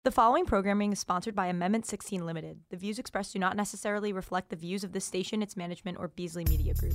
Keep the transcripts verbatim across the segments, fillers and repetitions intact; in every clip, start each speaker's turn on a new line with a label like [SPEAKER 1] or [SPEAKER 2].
[SPEAKER 1] The following programming is sponsored by Amendment sixteen Limited. The views expressed do not necessarily reflect the views of this station, its management, or Beasley Media Group.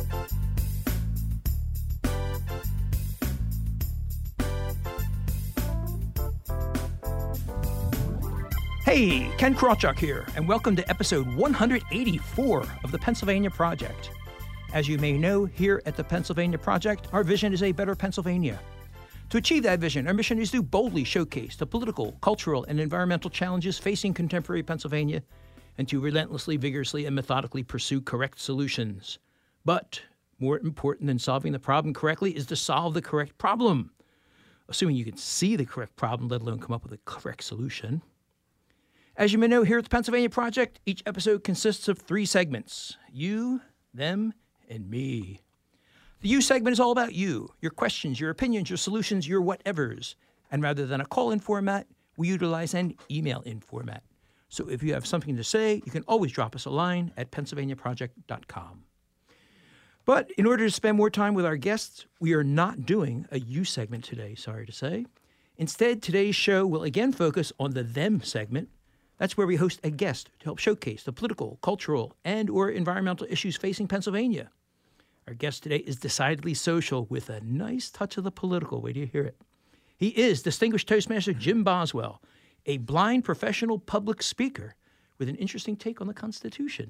[SPEAKER 2] Hey, Ken Krawchuk here, and welcome to episode one eighty-four of the Pennsylvania Project. As you may know, here at the Pennsylvania Project, our vision is a better Pennsylvania. To achieve that vision, our mission is to boldly showcase the political, cultural, and environmental challenges facing contemporary Pennsylvania, and to relentlessly, vigorously, and methodically pursue correct solutions. But more important than solving the problem correctly is to solve the correct problem, assuming you can see the correct problem, let alone come up with a correct solution. As you may know, here at the Pennsylvania Project, each episode consists of three segments: you, them, and me. The You segment is all about you, your questions, your opinions, your solutions, your whatevers. And rather than a call-in format, we utilize an email-in format. So if you have something to say, you can always drop us a line at pennsylvania project dot com. But in order to spend more time with our guests, we are not doing a You segment today, sorry to say. Instead, today's show will again focus on the Them segment. That's where we host a guest to help showcase the political, cultural, and or environmental issues facing Pennsylvania. Our guest today is decidedly social with a nice touch of the political. Wait till you hear it. He is Distinguished Toastmaster Jim Boswell, a blind professional public speaker with an interesting take on the Constitution.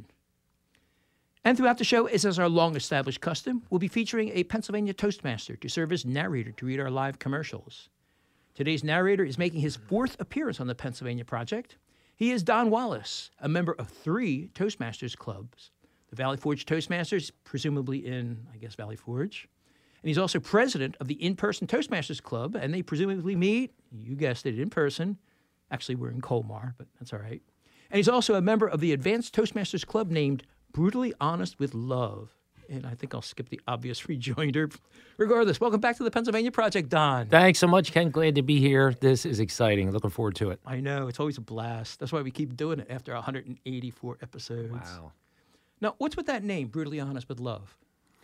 [SPEAKER 2] And throughout the show, as is our long-established custom, we'll be featuring a Pennsylvania Toastmaster to serve as narrator to read our live commercials. Today's narrator is making his fourth appearance on the Pennsylvania Project. He is Don Wallace, a member of three Toastmasters clubs. The Valley Forge Toastmasters, presumably in, I guess, Valley Forge. And he's also president of the In-Person Toastmasters Club, and they presumably meet, you guessed it, in person. Actually, we're in Colmar, but that's all right. And he's also a member of the Advanced Toastmasters Club named Brutally Honest with Love. And I think I'll skip the obvious rejoinder. Regardless, welcome back to the Pennsylvania Project, Don.
[SPEAKER 3] Thanks so much, Ken. Glad to be here. This is exciting. Looking forward to it.
[SPEAKER 2] I know. It's always a blast. That's why we keep doing it after one hundred eighty-four episodes.
[SPEAKER 3] Wow.
[SPEAKER 2] Now, what's with that name, Brutally Honest with Love?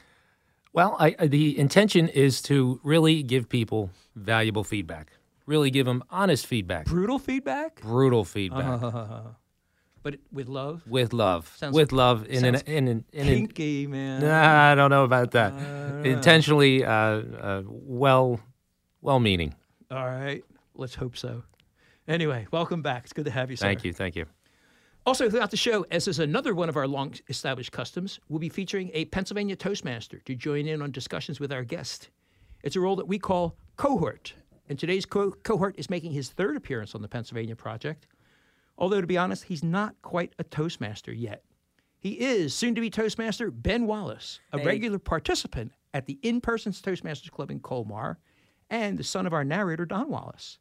[SPEAKER 3] Well, I, I, the intention is to really give people valuable feedback. Really give them honest feedback.
[SPEAKER 2] Brutal feedback?
[SPEAKER 3] Brutal feedback.
[SPEAKER 2] Uh, but with love?
[SPEAKER 3] With love.
[SPEAKER 2] Sounds,
[SPEAKER 3] with love. In an, in an, in an,
[SPEAKER 2] kinky, man.
[SPEAKER 3] Nah, I don't know about that.
[SPEAKER 2] Uh,
[SPEAKER 3] Intentionally, uh, uh, well, well-meaning.
[SPEAKER 2] All right. Let's hope so. Anyway, welcome back. It's good to have you, sir.
[SPEAKER 3] Thank you. Thank you.
[SPEAKER 2] Also, throughout the show, as is another one of our long-established customs, we'll be featuring a Pennsylvania Toastmaster to join in on discussions with our guest. It's a role that we call cohort, and today's co- cohort is making his third appearance on the Pennsylvania Project. Although, to be honest, he's not quite a Toastmaster yet. He is soon-to-be Toastmaster Ben Wallace, a
[SPEAKER 4] hey.
[SPEAKER 2] regular participant at the In-Person Toastmasters Club in Colmar, and the son of our narrator, Don Wallace.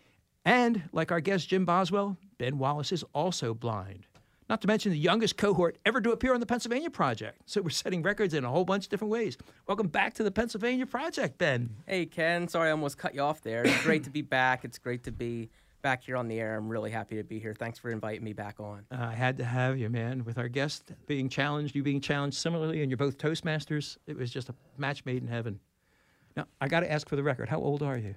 [SPEAKER 2] And, like our guest Jim Boswell, Ben Wallace is also blind. Not to mention the youngest cohort ever to appear on the Pennsylvania Project. So we're setting records in a whole bunch of different ways. Welcome back to the Pennsylvania Project, Ben.
[SPEAKER 4] Hey, Ken. Sorry I almost cut you off there. It's great to be back. It's great to be back here on the air. I'm really happy to be here. Thanks for inviting me back on.
[SPEAKER 2] Uh, I had to have you, man. With our guest being challenged, you being challenged similarly, and you're both Toastmasters, it was just a match made in heaven. Now, I got to ask for the record. How old are you?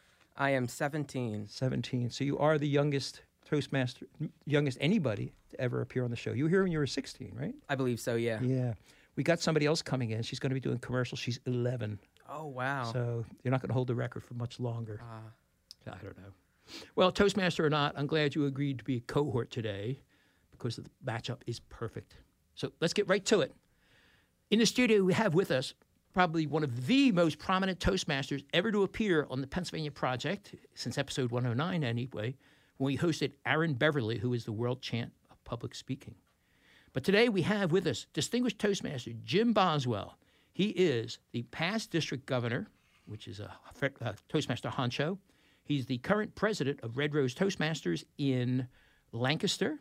[SPEAKER 4] I am seventeen.
[SPEAKER 2] seventeen. So you are the youngest Toastmaster, youngest anybody to ever appear on the show. You were here when you were sixteen, right?
[SPEAKER 4] I believe so, yeah.
[SPEAKER 2] Yeah. We got somebody else coming in. She's going to be doing commercials. She's eleven.
[SPEAKER 4] Oh, wow.
[SPEAKER 2] So you're not going to hold the record for much longer.
[SPEAKER 4] Uh,
[SPEAKER 2] I don't know. Well, Toastmaster or not, I'm glad you agreed to be a cohort today because the matchup is perfect. So let's get right to it. In the studio, we have with us probably one of the most prominent Toastmasters ever to appear on the Pennsylvania Project, since episode one oh nine anyway, when we hosted Aaron Beverly, who is the world champ of public speaking. But today we have with us Distinguished Toastmaster Jim Boswell. He is the past district governor, which is a, a Toastmaster honcho. He's the current president of Red Rose Toastmasters in Lancaster.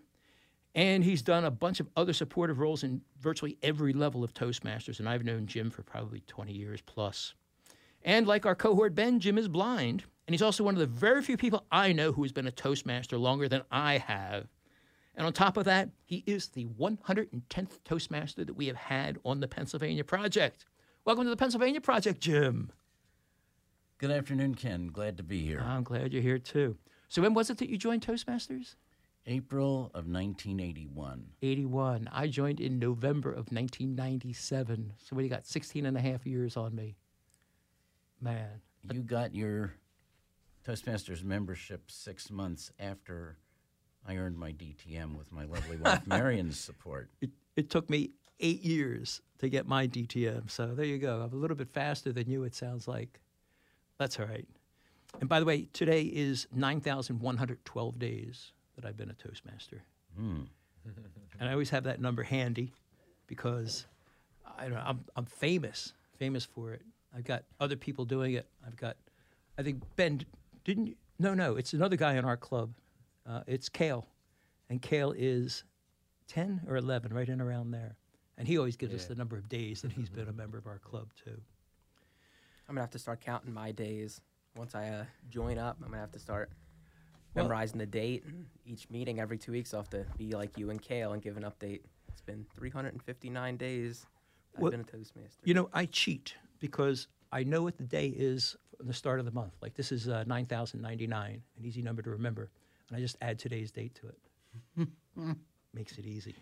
[SPEAKER 2] And he's done a bunch of other supportive roles in virtually every level of Toastmasters, and I've known Jim for probably twenty years plus. And like our cohort Ben, Jim is blind, and he's also one of the very few people I know who has been a Toastmaster longer than I have. And on top of that, he is the one hundred tenth Toastmaster that we have had on the Pennsylvania Project. Welcome to the Pennsylvania Project, Jim.
[SPEAKER 5] Good afternoon, Ken. Glad to be here.
[SPEAKER 2] I'm glad you're here, too. So when was it that you joined Toastmasters?
[SPEAKER 5] April of nineteen eighty-one.
[SPEAKER 2] eighty-one. I joined in November of nineteen ninety-seven. So what do you got, sixteen and a half years on me? Man.
[SPEAKER 5] You got your Toastmasters membership six months after I earned my D T M with my lovely wife Marion's support.
[SPEAKER 2] It, it took me eight years to get my D T M. So there you go. I'm a little bit faster than you, it sounds like. That's all right. And by the way, today is nine thousand one hundred twelve days that I've been a Toastmaster.
[SPEAKER 5] Mm.
[SPEAKER 2] And I always have that number handy because I don't know, I'm, I'm famous, famous for it. I've got other people doing it. I've got, I think, Ben, didn't you? No, no, it's another guy in our club. Uh, it's Cale. And Cale is ten or eleven, right in around there. And he always gives
[SPEAKER 3] Yeah.
[SPEAKER 2] us the number of days that he's been a member of our club, too.
[SPEAKER 4] I'm gonna have to start counting my days once I uh, join up. I'm gonna have to start
[SPEAKER 2] Well-
[SPEAKER 4] memorizing the date. And each meeting every two weeks, I'll have to be like you and Kale and give an update. It's been three hundred fifty-nine days I've
[SPEAKER 2] Well,
[SPEAKER 4] been a Toastmaster.
[SPEAKER 2] You know, I cheat because I know what the day is from the start of the month. Like this is uh, nine thousand ninety-nine, an easy number to remember. And I just add today's date to it. Makes it easy.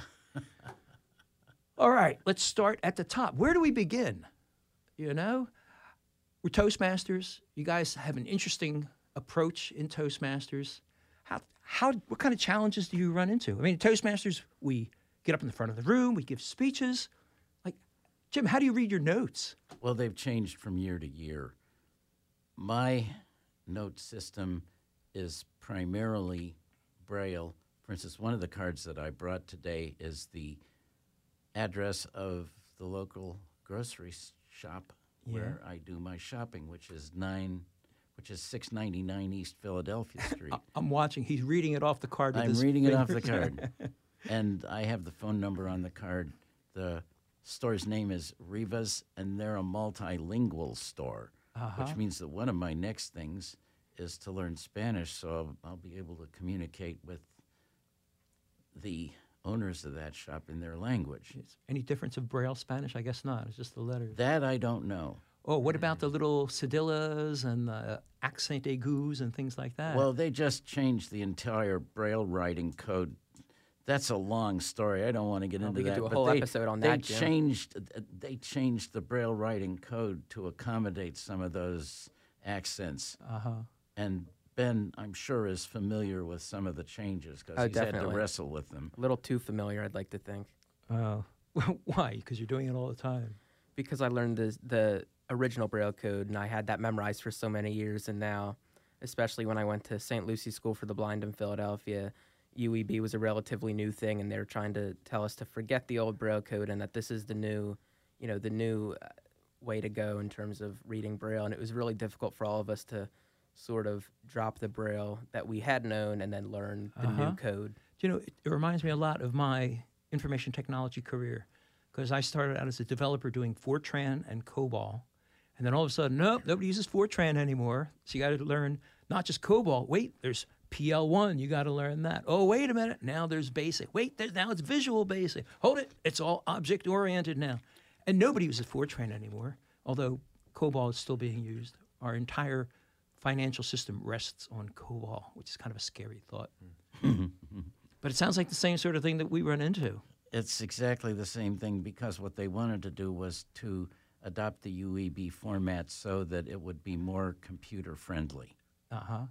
[SPEAKER 2] All right, let's start at the top. Where do we begin? You know, we're Toastmasters. You guys have an interesting approach in Toastmasters. How, how, what kind of challenges do you run into? I mean, Toastmasters, we get up in the front of the room, we give speeches. Like, Jim, how do you read your notes?
[SPEAKER 5] Well, they've changed from year to year. My note system is primarily Braille. For instance, one of the cards that I brought today is the address of the local grocery s- shop where I do my shopping, which is nine, which is six ninety-nine East Philadelphia Street.
[SPEAKER 2] I'm watching. He's reading it off the card. With
[SPEAKER 5] I'm
[SPEAKER 2] his
[SPEAKER 5] reading it off the
[SPEAKER 2] fingers.
[SPEAKER 5] card. And I have the phone number on the card. The store's name is Rivas, and they're a multilingual store,
[SPEAKER 2] Uh-huh.
[SPEAKER 5] which means that one of my next things is to learn Spanish, so I'll, I'll be able to communicate with the owners of that shop in their language.
[SPEAKER 2] Any difference of Braille Spanish? I guess not. It's just the letters.
[SPEAKER 5] That I don't know.
[SPEAKER 2] Oh, what about the little cedillas and the accent aigus and things like that?
[SPEAKER 5] Well, they just changed the entire Braille writing code. That's a long story. I don't want to get
[SPEAKER 4] Oh,
[SPEAKER 5] into
[SPEAKER 4] we could
[SPEAKER 5] that.
[SPEAKER 4] do a
[SPEAKER 5] but
[SPEAKER 4] whole
[SPEAKER 5] they,
[SPEAKER 4] episode on
[SPEAKER 5] they
[SPEAKER 4] that, Jim.
[SPEAKER 5] changed. uh, They changed the Braille writing code to accommodate some of those accents.
[SPEAKER 2] uh-huh.
[SPEAKER 5] And Ben, I'm sure, is familiar with some of the changes because
[SPEAKER 4] Oh,
[SPEAKER 5] he's had to
[SPEAKER 4] definitely.
[SPEAKER 5] wrestle with them.
[SPEAKER 4] A little too familiar, I'd like to think,
[SPEAKER 2] Oh, why? Because you're doing it all the time.
[SPEAKER 4] because I learned the the original Braille code and I had that memorized for so many years. And now, especially when I went to Saint Lucie School for the Blind in Philadelphia, U E B was a relatively new thing, and they were trying to tell us to forget the old Braille code and that this is the new, you know, the new uh, way to go in terms of reading Braille. And it was really difficult for all of us to sort of drop the Braille that we had known and then learn the
[SPEAKER 2] Uh-huh.
[SPEAKER 4] new code.
[SPEAKER 2] You know, it, it reminds me a lot of my information technology career because I started out as a developer doing Fortran and COBOL. And then all of a sudden, nope, nobody uses Fortran anymore. So you got to learn not just COBOL. Wait, there's P L one. You got to learn that. Oh, wait a minute. Now there's BASIC. Wait, there's, now it's Visual Basic. Hold it. It's all object-oriented now. And nobody uses Fortran anymore, although COBOL is still being used. Our entire financial system rests on COBOL, which is kind of a scary thought. But it sounds like the same sort of thing that we run into.
[SPEAKER 5] It's exactly the same thing because what they wanted to do was to adopt the U E B format so that it would be more computer friendly.
[SPEAKER 2] Uh-huh.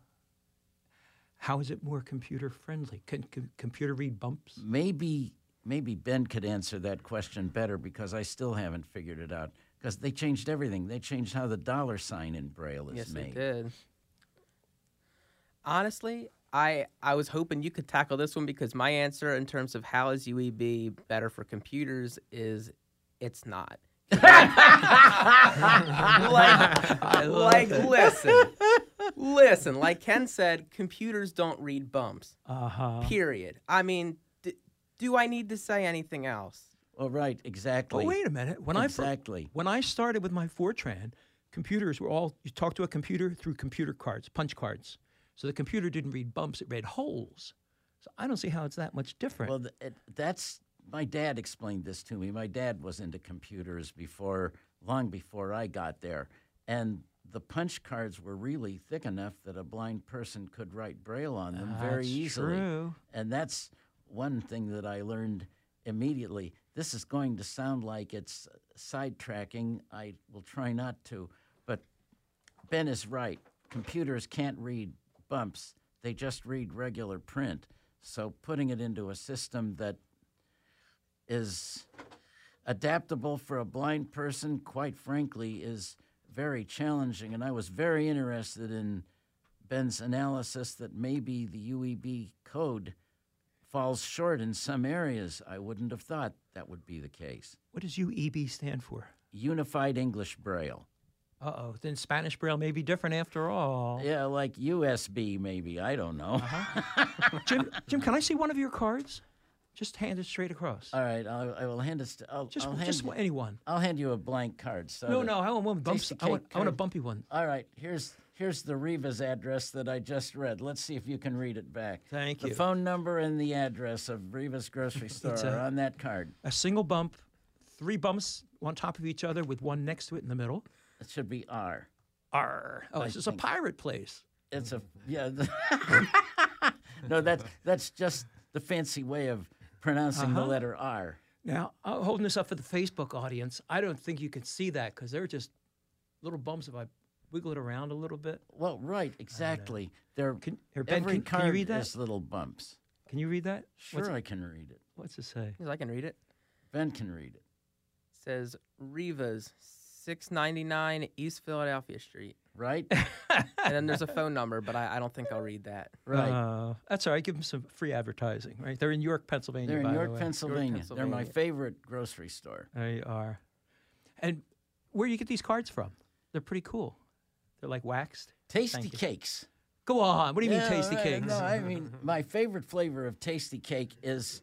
[SPEAKER 2] How is it more computer friendly? Can, can computer read bumps?
[SPEAKER 5] Maybe maybe Ben could answer that question better because I still haven't figured it out. Because they changed everything. They changed how the dollar sign in Braille is
[SPEAKER 4] Yes,
[SPEAKER 5] made.
[SPEAKER 4] they did. Honestly, I I was hoping you could tackle this one because my answer in terms of how is U E B better for computers is it's not. like, like listen, listen. Like Ken said, computers don't read bumps.
[SPEAKER 2] Uh-huh.
[SPEAKER 4] Period. I mean, d- do I need to say anything else?
[SPEAKER 5] Oh, right, exactly.
[SPEAKER 2] Oh, wait a minute. When I fir-
[SPEAKER 5] exactly.
[SPEAKER 2] when I started with my Fortran, computers were all, you talk to a computer through computer cards, punch cards. So the computer didn't read bumps, it read holes. So I don't see how it's that much different.
[SPEAKER 5] Well, th- it, that's my dad explained this to me. My dad was into computers before, long before I got there, and the punch cards were really thick enough that a blind person could write Braille on them
[SPEAKER 2] That's
[SPEAKER 5] very easily.
[SPEAKER 2] true.
[SPEAKER 5] And that's one thing that I learned immediately. This is going to sound like it's sidetracking. I will try not to. But Ben is right. Computers can't read bumps. They just read regular print. So putting it into a system that is adaptable for a blind person, quite frankly, is very challenging. And I was very interested in Ben's analysis that maybe the U E B code falls short in some areas. I wouldn't have thought that would be the case.
[SPEAKER 2] What does U E B stand for?
[SPEAKER 5] Unified English Braille.
[SPEAKER 2] Uh-oh, then Spanish Braille may be different after all.
[SPEAKER 5] Yeah, like U S B maybe. I don't know.
[SPEAKER 2] Jim, Jim, can I see one of your cards? Just hand it straight across.
[SPEAKER 5] All right, I'll, I will hand it. St- I'll,
[SPEAKER 2] just
[SPEAKER 5] I'll
[SPEAKER 2] just
[SPEAKER 5] hand,
[SPEAKER 2] anyone.
[SPEAKER 5] I'll hand you a blank card. So
[SPEAKER 2] No,
[SPEAKER 5] that-
[SPEAKER 2] no, I want one bumps.
[SPEAKER 5] Tasty
[SPEAKER 2] I want,
[SPEAKER 5] cake
[SPEAKER 2] I want a
[SPEAKER 5] card.
[SPEAKER 2] bumpy one.
[SPEAKER 5] All right, here's here's the Rivas address that I just read. Let's see if you can read it back.
[SPEAKER 2] Thank
[SPEAKER 5] the
[SPEAKER 2] you.
[SPEAKER 5] The phone number and the address of Rivas Grocery Store
[SPEAKER 2] It's
[SPEAKER 5] are
[SPEAKER 2] a-
[SPEAKER 5] on that card.
[SPEAKER 2] A single bump, three bumps on top of each other with one next to it in the middle.
[SPEAKER 5] It should be R.
[SPEAKER 2] R. Oh,
[SPEAKER 5] I
[SPEAKER 2] this is a
[SPEAKER 5] think-
[SPEAKER 2] pirate place.
[SPEAKER 5] It's a yeah. the- no, that's that's just the fancy way of pronouncing the
[SPEAKER 2] Uh-huh.
[SPEAKER 5] letter R.
[SPEAKER 2] Now, I'm holding this up for the Facebook audience. I don't think you can see that because they're just little bumps if I wiggle it around a little bit.
[SPEAKER 5] Well, right, exactly. They're
[SPEAKER 2] Can- here, Ben,
[SPEAKER 5] every
[SPEAKER 2] can- can you
[SPEAKER 5] card
[SPEAKER 2] read that?
[SPEAKER 5] is little bumps.
[SPEAKER 2] Can you read that?
[SPEAKER 5] Sure,
[SPEAKER 2] What's,
[SPEAKER 5] I can read it.
[SPEAKER 2] what's it say?
[SPEAKER 4] I can read it.
[SPEAKER 5] Ben can read it.
[SPEAKER 4] says Rivas, six ninety-nine East Philadelphia Street.
[SPEAKER 5] Right,
[SPEAKER 4] And then there's a phone number, but I, I don't think I'll read that.
[SPEAKER 5] right.
[SPEAKER 2] Uh, that's all right. Give them some free advertising, right? They're in York, Pennsylvania.
[SPEAKER 5] They're in
[SPEAKER 2] by
[SPEAKER 5] York,
[SPEAKER 2] the way.
[SPEAKER 5] Pennsylvania. They're my
[SPEAKER 4] Pennsylvania.
[SPEAKER 5] favorite grocery store.
[SPEAKER 2] They are. And where do you get these cards from? They're pretty cool. They're like waxed.
[SPEAKER 5] Tasty
[SPEAKER 2] Thank you.
[SPEAKER 5] cakes.
[SPEAKER 2] Go on. What do you mean,
[SPEAKER 5] Yeah,
[SPEAKER 2] tasty
[SPEAKER 5] right,
[SPEAKER 2] cakes?
[SPEAKER 5] No, I mean my favorite flavor of tasty cake is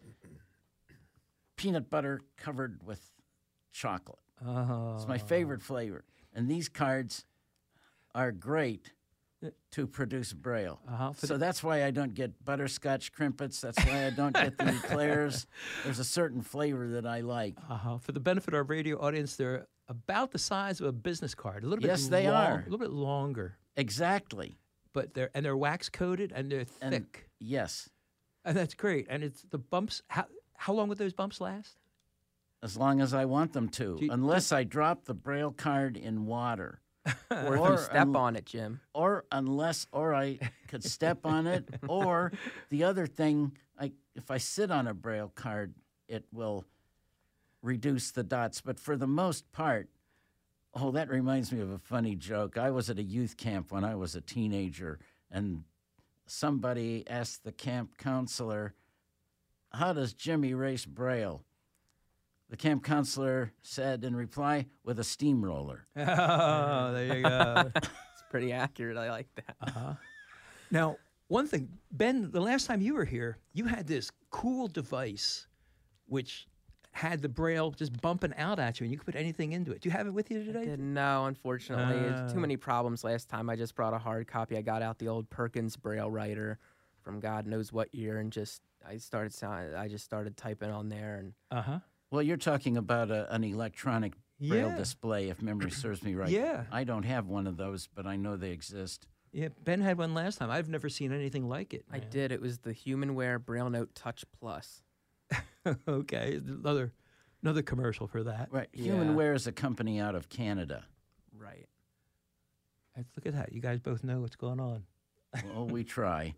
[SPEAKER 5] peanut butter covered with chocolate.
[SPEAKER 2] Oh.
[SPEAKER 5] It's my favorite flavor. And these cards are great to produce Braille.
[SPEAKER 2] Uh-huh. For
[SPEAKER 5] So
[SPEAKER 2] the-
[SPEAKER 5] that's why I don't get butterscotch crimpets. That's why I don't get the eclairs. There's a certain flavor that I like.
[SPEAKER 2] Uh-huh. For the benefit of our radio audience, they're about the size of a business card. A little bit
[SPEAKER 5] Yes, they
[SPEAKER 2] long-
[SPEAKER 5] are.
[SPEAKER 2] A little bit longer,
[SPEAKER 5] Exactly.
[SPEAKER 2] but they're and they're wax coated and they're
[SPEAKER 5] And
[SPEAKER 2] thick,
[SPEAKER 5] yes,
[SPEAKER 2] and that's great. And it's the bumps. How how long would those bumps last?
[SPEAKER 5] as long as I want them to,
[SPEAKER 2] Do you-
[SPEAKER 5] unless I drop the Braille card in water.
[SPEAKER 4] Or if
[SPEAKER 5] Or
[SPEAKER 4] you step
[SPEAKER 5] un-
[SPEAKER 4] on it, Jim.
[SPEAKER 5] or unless or I could step on it, or the other thing, I if I sit on a Braille card, it will reduce the dots. But for the most part, oh, that reminds me of a funny joke. I was at a youth camp when I was a teenager, and somebody asked the camp counselor, "How does Jim erase Braille?" The camp counselor said in reply, "With a steamroller."
[SPEAKER 2] Oh, there you go.
[SPEAKER 4] It's pretty accurate. I like that.
[SPEAKER 2] Now, one thing, Ben, the last time you were here, you had this cool device which had the Braille just bumping out at you, and you could put anything into it. Do you have it with you today?
[SPEAKER 4] Didn't know, unfortunately. It's
[SPEAKER 2] Uh.
[SPEAKER 4] too many problems last time. I just brought a hard copy. I got out the old Perkins Braille writer from God knows what year, and just I started sound, I just started typing on there, and
[SPEAKER 2] Uh huh.
[SPEAKER 5] Well, you're talking about a, an electronic Braille
[SPEAKER 2] Yeah.
[SPEAKER 5] display, if memory serves me right.
[SPEAKER 2] Yeah.
[SPEAKER 5] I don't have one of those, but I know they exist.
[SPEAKER 2] Yeah, Ben had one last time. I've never seen anything like it.
[SPEAKER 4] I
[SPEAKER 2] man.
[SPEAKER 4] did. It was the HumanWare Braille Note Touch Plus.
[SPEAKER 2] Okay, another another commercial for that.
[SPEAKER 5] Right.
[SPEAKER 4] Yeah.
[SPEAKER 5] HumanWare is a company out of Canada.
[SPEAKER 4] Right.
[SPEAKER 2] Hey, look at that. You guys both know what's going on.
[SPEAKER 5] Well, we try.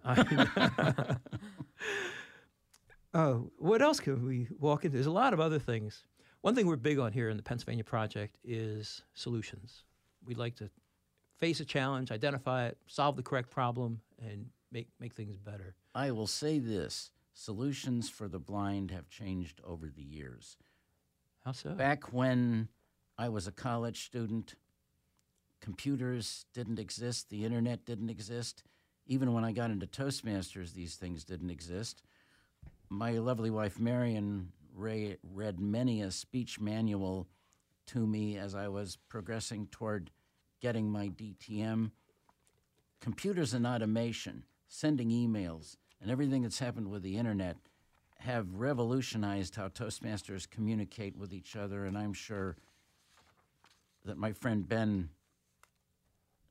[SPEAKER 2] Oh, what else can we walk into? There's a lot of other things. One thing we're big on here in the Pennsylvania Project is solutions. We'd like to face a challenge, identify it, solve the correct problem, and make make things better.
[SPEAKER 5] I will say this. Solutions for the blind have changed over the years.
[SPEAKER 2] How so?
[SPEAKER 5] Back when I was a college student, computers didn't exist, the internet didn't exist. Even when I got into Toastmasters, these things didn't exist. My lovely wife, Marion, Ray, read many a speech manual to me as I was progressing toward getting my D T M. Computers and automation, sending emails, and everything that's happened with the internet have revolutionized how Toastmasters communicate with each other, and I'm sure that my friend Ben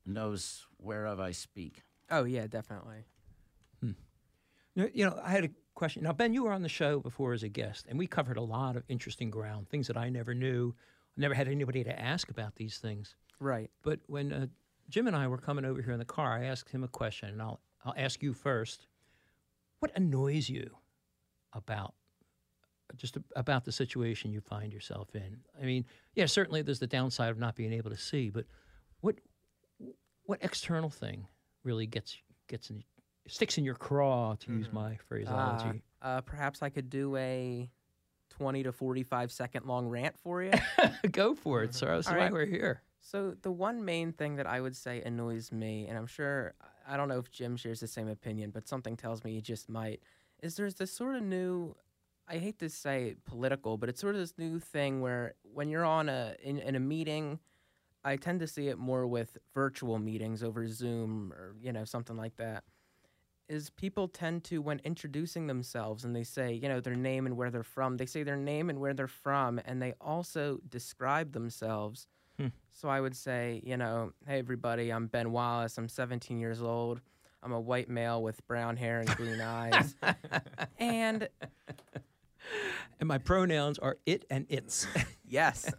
[SPEAKER 5] knows whereof I speak.
[SPEAKER 4] Oh yeah, definitely.
[SPEAKER 2] You you know, I had a question. Now, Ben, you were on the show before as a guest, and we covered a lot of interesting ground, things that I never knew. I never had anybody to ask about these things.
[SPEAKER 4] Right.
[SPEAKER 2] But when uh, Jim and I were coming over here in the car, I asked him a question, and I'll I'll ask you first. What annoys you about just a- about the situation you find yourself in? I mean, yeah, certainly there's the downside of not being able to see, but what what external thing really gets gets in, sticks in your craw, to use my phraseology?
[SPEAKER 4] Uh, uh, perhaps I could do a twenty to forty-five second long rant for you.
[SPEAKER 2] Go for it, sir. That's
[SPEAKER 4] All
[SPEAKER 2] why
[SPEAKER 4] right.
[SPEAKER 2] we're here.
[SPEAKER 4] So the one main thing that I would say annoys me, and I'm sure I don't know if Jim shares the same opinion, but something tells me he just might, is there's this sort of new, I hate to say political, but it's sort of this new thing where when you're on a in, in a meeting, I tend to see it more with virtual meetings over Zoom or you know something like that. Is people tend to, when introducing themselves and they say, you know, their name and where they're from, they say their name and where they're from, and they also describe themselves.
[SPEAKER 2] Hmm.
[SPEAKER 4] So I would say, you know, hey, everybody, I'm Ben Wallace. I'm seventeen years old. I'm a white male with brown hair and green eyes. And
[SPEAKER 2] And my pronouns are it and its.
[SPEAKER 4] yes.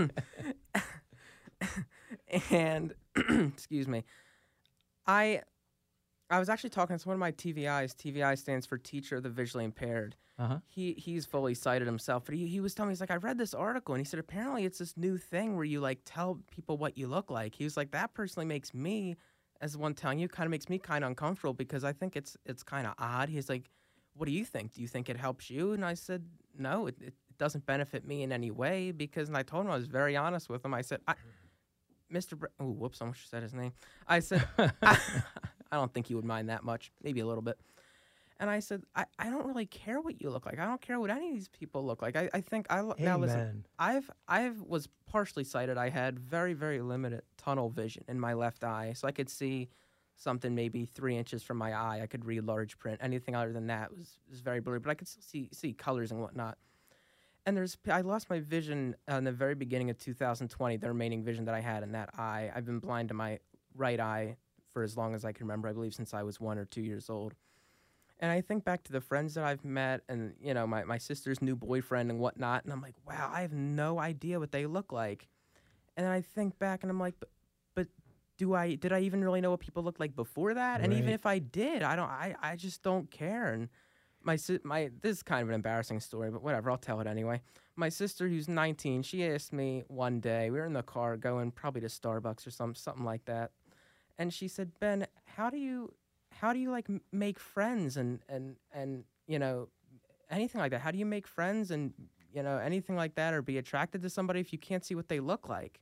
[SPEAKER 4] And, excuse me, I... I was actually talking to one of my T V Is. T V I stands for Teacher of the Visually Impaired.
[SPEAKER 2] Uh-huh.
[SPEAKER 4] He he's fully sighted himself, but he, he was telling me, he's like, I read this article, and he said apparently it's this new thing where you like tell people what you look like. He was like, that personally makes me, as the one telling you, kind of makes me kind of uncomfortable because I think it's it's kind of odd. He's like, what do you think? Do you think it helps you? And I said, no, it, it doesn't benefit me in any way because, and I told him, I was very honest with him. I said, I, Mister Br- oh, whoops, I almost said his name. I said, I, I don't think he would mind that much, maybe a little bit. And I said, I, I don't really care what you look like. I don't care what any of these people look like. I, I think I now listen.
[SPEAKER 2] Amen.
[SPEAKER 4] I've I've was partially sighted. I had very very limited tunnel vision in my left eye, so I could see something maybe three inches from my eye. I could read large print. Anything other than that was was very blurry, but I could still see see colors and whatnot. And there's I lost my vision in the very beginning of two thousand twenty. The remaining vision that I had in that eye. I've been blind to my right eye for as long as I can remember. I believe since I was one or two years old. And I think back to the friends that I've met and, you know, my, my sister's new boyfriend and whatnot. And I'm like, wow, I have no idea what they look like. And then I think back and I'm like, but, but do I, did I even really know what people looked like before that? And even
[SPEAKER 2] Right.
[SPEAKER 4] if I did, I don't, I, I just don't care. And my, si- my, this is kind of an embarrassing story, but whatever, I'll tell it anyway. My sister, who's nineteen, she asked me one day, we were in the car going probably to Starbucks or some, something like that. And she said, Ben, how do you, how do you like m- make friends and, and, and, you know, anything like that? How do you make friends and, you know, anything like that or be attracted to somebody if you can't see what they look like?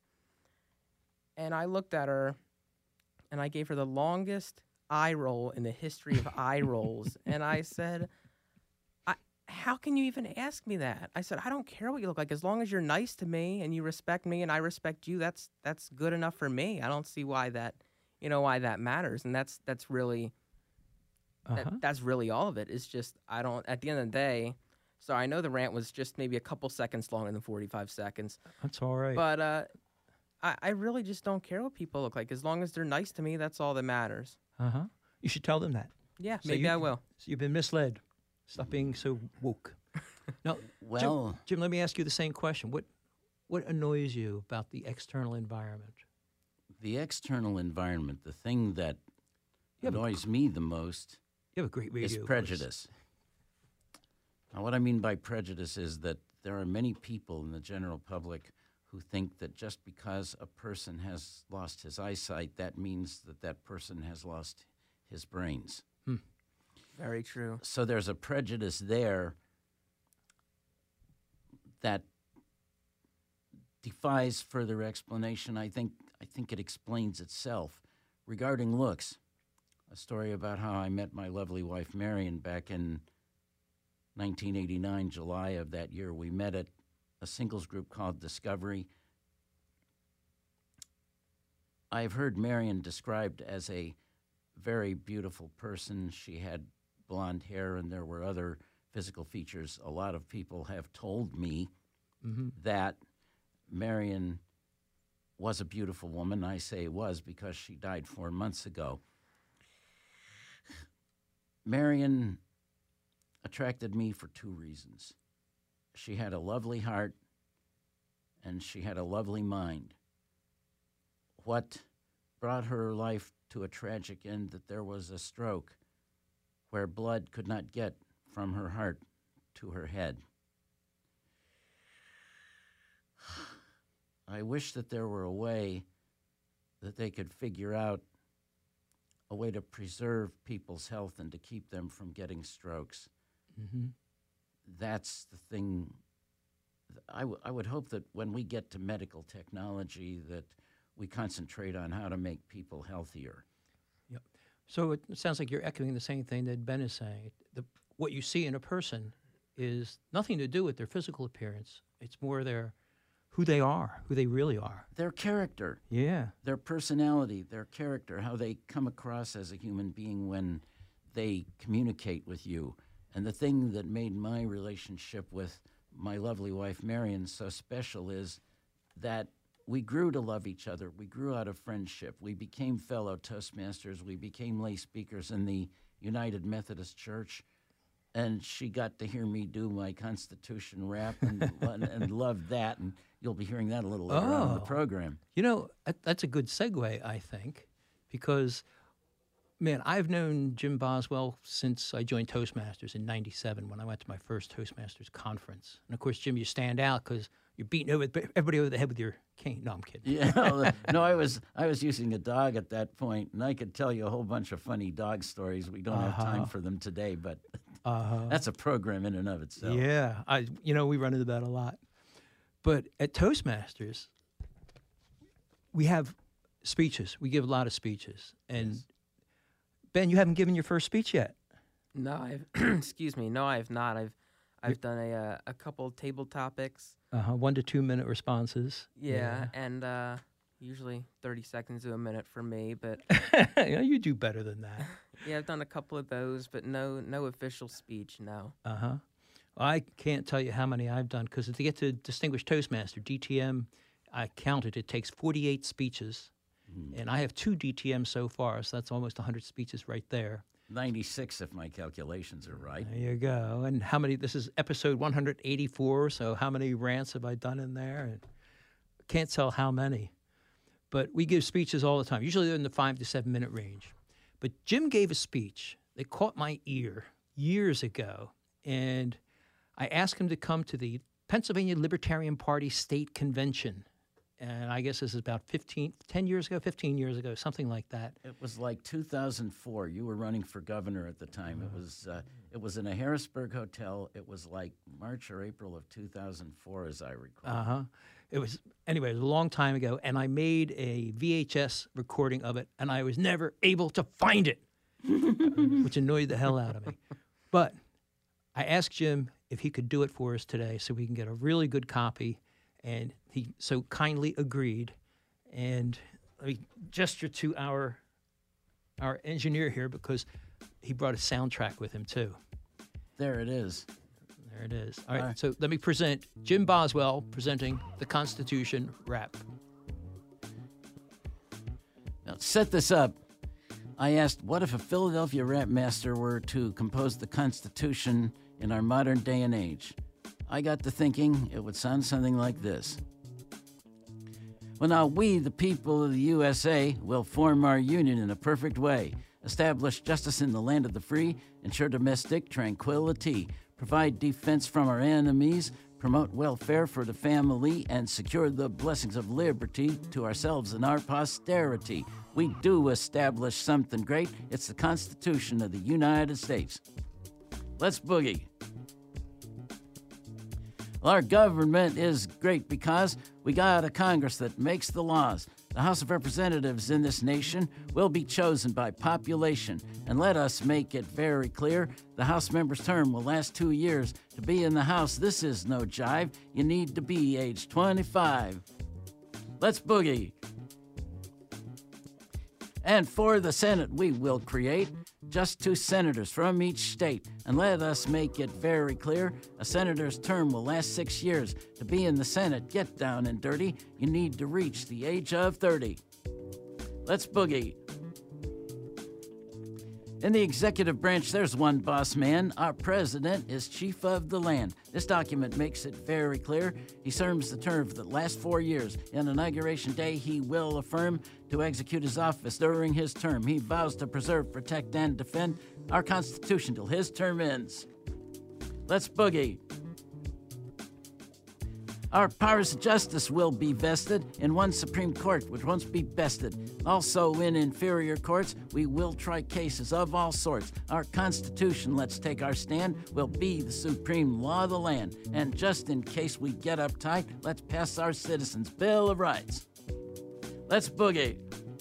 [SPEAKER 4] And I looked at her and I gave her the longest eye roll in the history of eye rolls. And I said, I, how can you even ask me that? I said, I don't care what you look like. As long as you're nice to me and you respect me and I respect you, that's, that's good enough for me. I don't see why that, you know, why that matters. And that's, that's really,
[SPEAKER 2] Uh-huh.
[SPEAKER 4] that, that's really all of it. It's just, I don't, at the end of the day, so I know the rant was just maybe a couple seconds longer than forty-five seconds,
[SPEAKER 2] That's all right.
[SPEAKER 4] but uh, I, I really just don't care what people look like. As long as they're nice to me, that's all that matters.
[SPEAKER 2] Uh-huh. You should tell them that.
[SPEAKER 4] Yeah,
[SPEAKER 2] So
[SPEAKER 4] maybe
[SPEAKER 2] you-
[SPEAKER 4] I will.
[SPEAKER 2] So you've been misled. Stop being so woke. Now,
[SPEAKER 5] Well,
[SPEAKER 2] Jim, Jim, let me ask you the same question. What what annoys you about the external environment?
[SPEAKER 5] the external environment, the thing that
[SPEAKER 2] You have a
[SPEAKER 5] annoys me the most
[SPEAKER 2] You have a great radio
[SPEAKER 5] is
[SPEAKER 2] voice.
[SPEAKER 5] prejudice. Now, what I mean by prejudice is that there are many people in the general public who think that just because a person has lost his eyesight, that means that that person has lost his brains.
[SPEAKER 4] Very true.
[SPEAKER 5] So there's a prejudice there that defies further explanation. I think I think it explains itself. Regarding looks, a story about how I met my lovely wife Marion back in nineteen eighty-nine, July of that year. We met at a singles group called Discovery. I've heard Marion described as a very beautiful person. She had blonde hair, and there were other physical features. A lot of people have told me
[SPEAKER 2] Mm-hmm.
[SPEAKER 5] that Marion was a beautiful woman. I say was because she died four months ago. Marion attracted me for two reasons. She had a lovely heart, and she had a lovely mind. What brought her life to a tragic end, that there was a stroke where blood could not get from her heart to her head. I wish that there were a way that they could figure out a way to preserve people's health and to keep them from getting strokes.
[SPEAKER 2] Mm-hmm.
[SPEAKER 5] That's the thing. I, w- I would hope that when we get to medical technology that we concentrate on how to make people healthier.
[SPEAKER 2] Yep. So it sounds like you're echoing the same thing that Ben is saying. The, what you see in a person is nothing to do with their physical appearance. It's more their who they are, who they really are.
[SPEAKER 5] Their character,
[SPEAKER 2] Yeah.
[SPEAKER 5] their personality, their character, how they come across as a human being when they communicate with you. And the thing that made my relationship with my lovely wife, Marion, so special is that we grew to love each other. We grew out of friendship. We became fellow Toastmasters. We became lay speakers in the United Methodist Church. And she got to hear me do my Constitution rap and, and, and loved that. And you'll be hearing that a little later on in the
[SPEAKER 2] Oh.
[SPEAKER 5] program.
[SPEAKER 2] You know, that- that's a good segue, I think, because, man, I've known Jim Boswell since I joined Toastmasters in ninety-seven when I went to my first Toastmasters conference. And, of course, Jim, you stand out because you're beating over everybody over the head with your cane. No, I'm kidding.
[SPEAKER 5] Yeah, no, I was I was using a dog at that point, and I could tell you a whole bunch of funny dog stories. We don't have time for them today, but
[SPEAKER 2] Uh-huh.
[SPEAKER 5] that's a program in and of itself.
[SPEAKER 2] Yeah, I you know we run into that a lot. But at Toastmasters, we have speeches. We give a lot of speeches. And
[SPEAKER 5] Yes.
[SPEAKER 2] Ben, you haven't given your first speech yet.
[SPEAKER 4] No, I've excuse me. No, I have not. I've I've done a uh, a couple table topics.
[SPEAKER 2] Uh-huh. One to two minute responses.
[SPEAKER 4] Yeah, and uh, usually thirty seconds to a minute for me. But
[SPEAKER 2] Yeah, you do better than that.
[SPEAKER 4] yeah, I've done a couple of those, but no no official speech. No.
[SPEAKER 2] Uh-huh. I can't tell you how many I've done because to get to Distinguished Toastmaster, D T M, I counted, it takes forty-eight speeches. And I have two D T Ms so far, so that's almost one hundred speeches right there.
[SPEAKER 5] ninety-six, if my calculations are right.
[SPEAKER 2] There you go. And how many, this is episode one hundred eighty-four, so how many rants have I done in there? And can't tell how many. But we give speeches all the time. Usually they're in the five to seven minute range. But Jim gave a speech that caught my ear years ago. And I asked him to come to the Pennsylvania Libertarian Party State Convention. And I guess this is about fifteen, ten years ago, fifteen years ago, something like that.
[SPEAKER 5] It was like two thousand four. You were running for governor at the time. It was uh, it was in a Harrisburg hotel. It was like March or April of two thousand four, as I recall.
[SPEAKER 2] Uh-huh. It was, anyway, it was a long time ago, and I made a V H S recording of it, and I was never able to find it, which annoyed the hell out of me. But I asked Jim if he could do it for us today so we can get a really good copy, and he so kindly agreed. And let me gesture to our our engineer here because he brought a soundtrack with him, too.
[SPEAKER 5] There it is.
[SPEAKER 2] There it is. All right,
[SPEAKER 5] All right.
[SPEAKER 2] so let me present Jim Boswell presenting the Constitution rap.
[SPEAKER 5] Now, to set this up, I asked, what if a Philadelphia rap master were to compose the Constitution in our modern day and age? I got to thinking it would sound something like this. Well, now we, the people of the U S A, will form our union in a perfect way, establish justice in the land of the free, ensure domestic tranquility, provide defense from our enemies, promote welfare for the family, and secure the blessings of liberty to ourselves and our posterity. We do establish something great. It's the Constitution of the United States. Let's boogie. Well, our government is great because we got a Congress that makes the laws. The House of Representatives in this nation will be chosen by population. And let us make it very clear, the House member's term will last two years. To be in the House, this is no jive. You need to be age twenty-five. Let's boogie. And for the Senate, we will create just two senators from each state. And let us make it very clear, a senator's term will last six years. To be in the Senate, get down and dirty, you need to reach the age of thirty. Let's boogie. In the executive branch, there's one boss man. Our president is chief of the land. This document makes it very clear. He serves the term for the last four years. On Inauguration Day, he will affirm to execute his office during his term. He vows to preserve, protect, and defend our Constitution till his term ends. Let's boogie. Our powers of justice will be vested in one Supreme Court, which won't be bested. Also, in inferior courts, we will try cases of all sorts. Our Constitution, let's take our stand, will be the supreme law of the land. And just in case we get uptight, let's pass our Citizens' Bill of Rights. Let's boogie.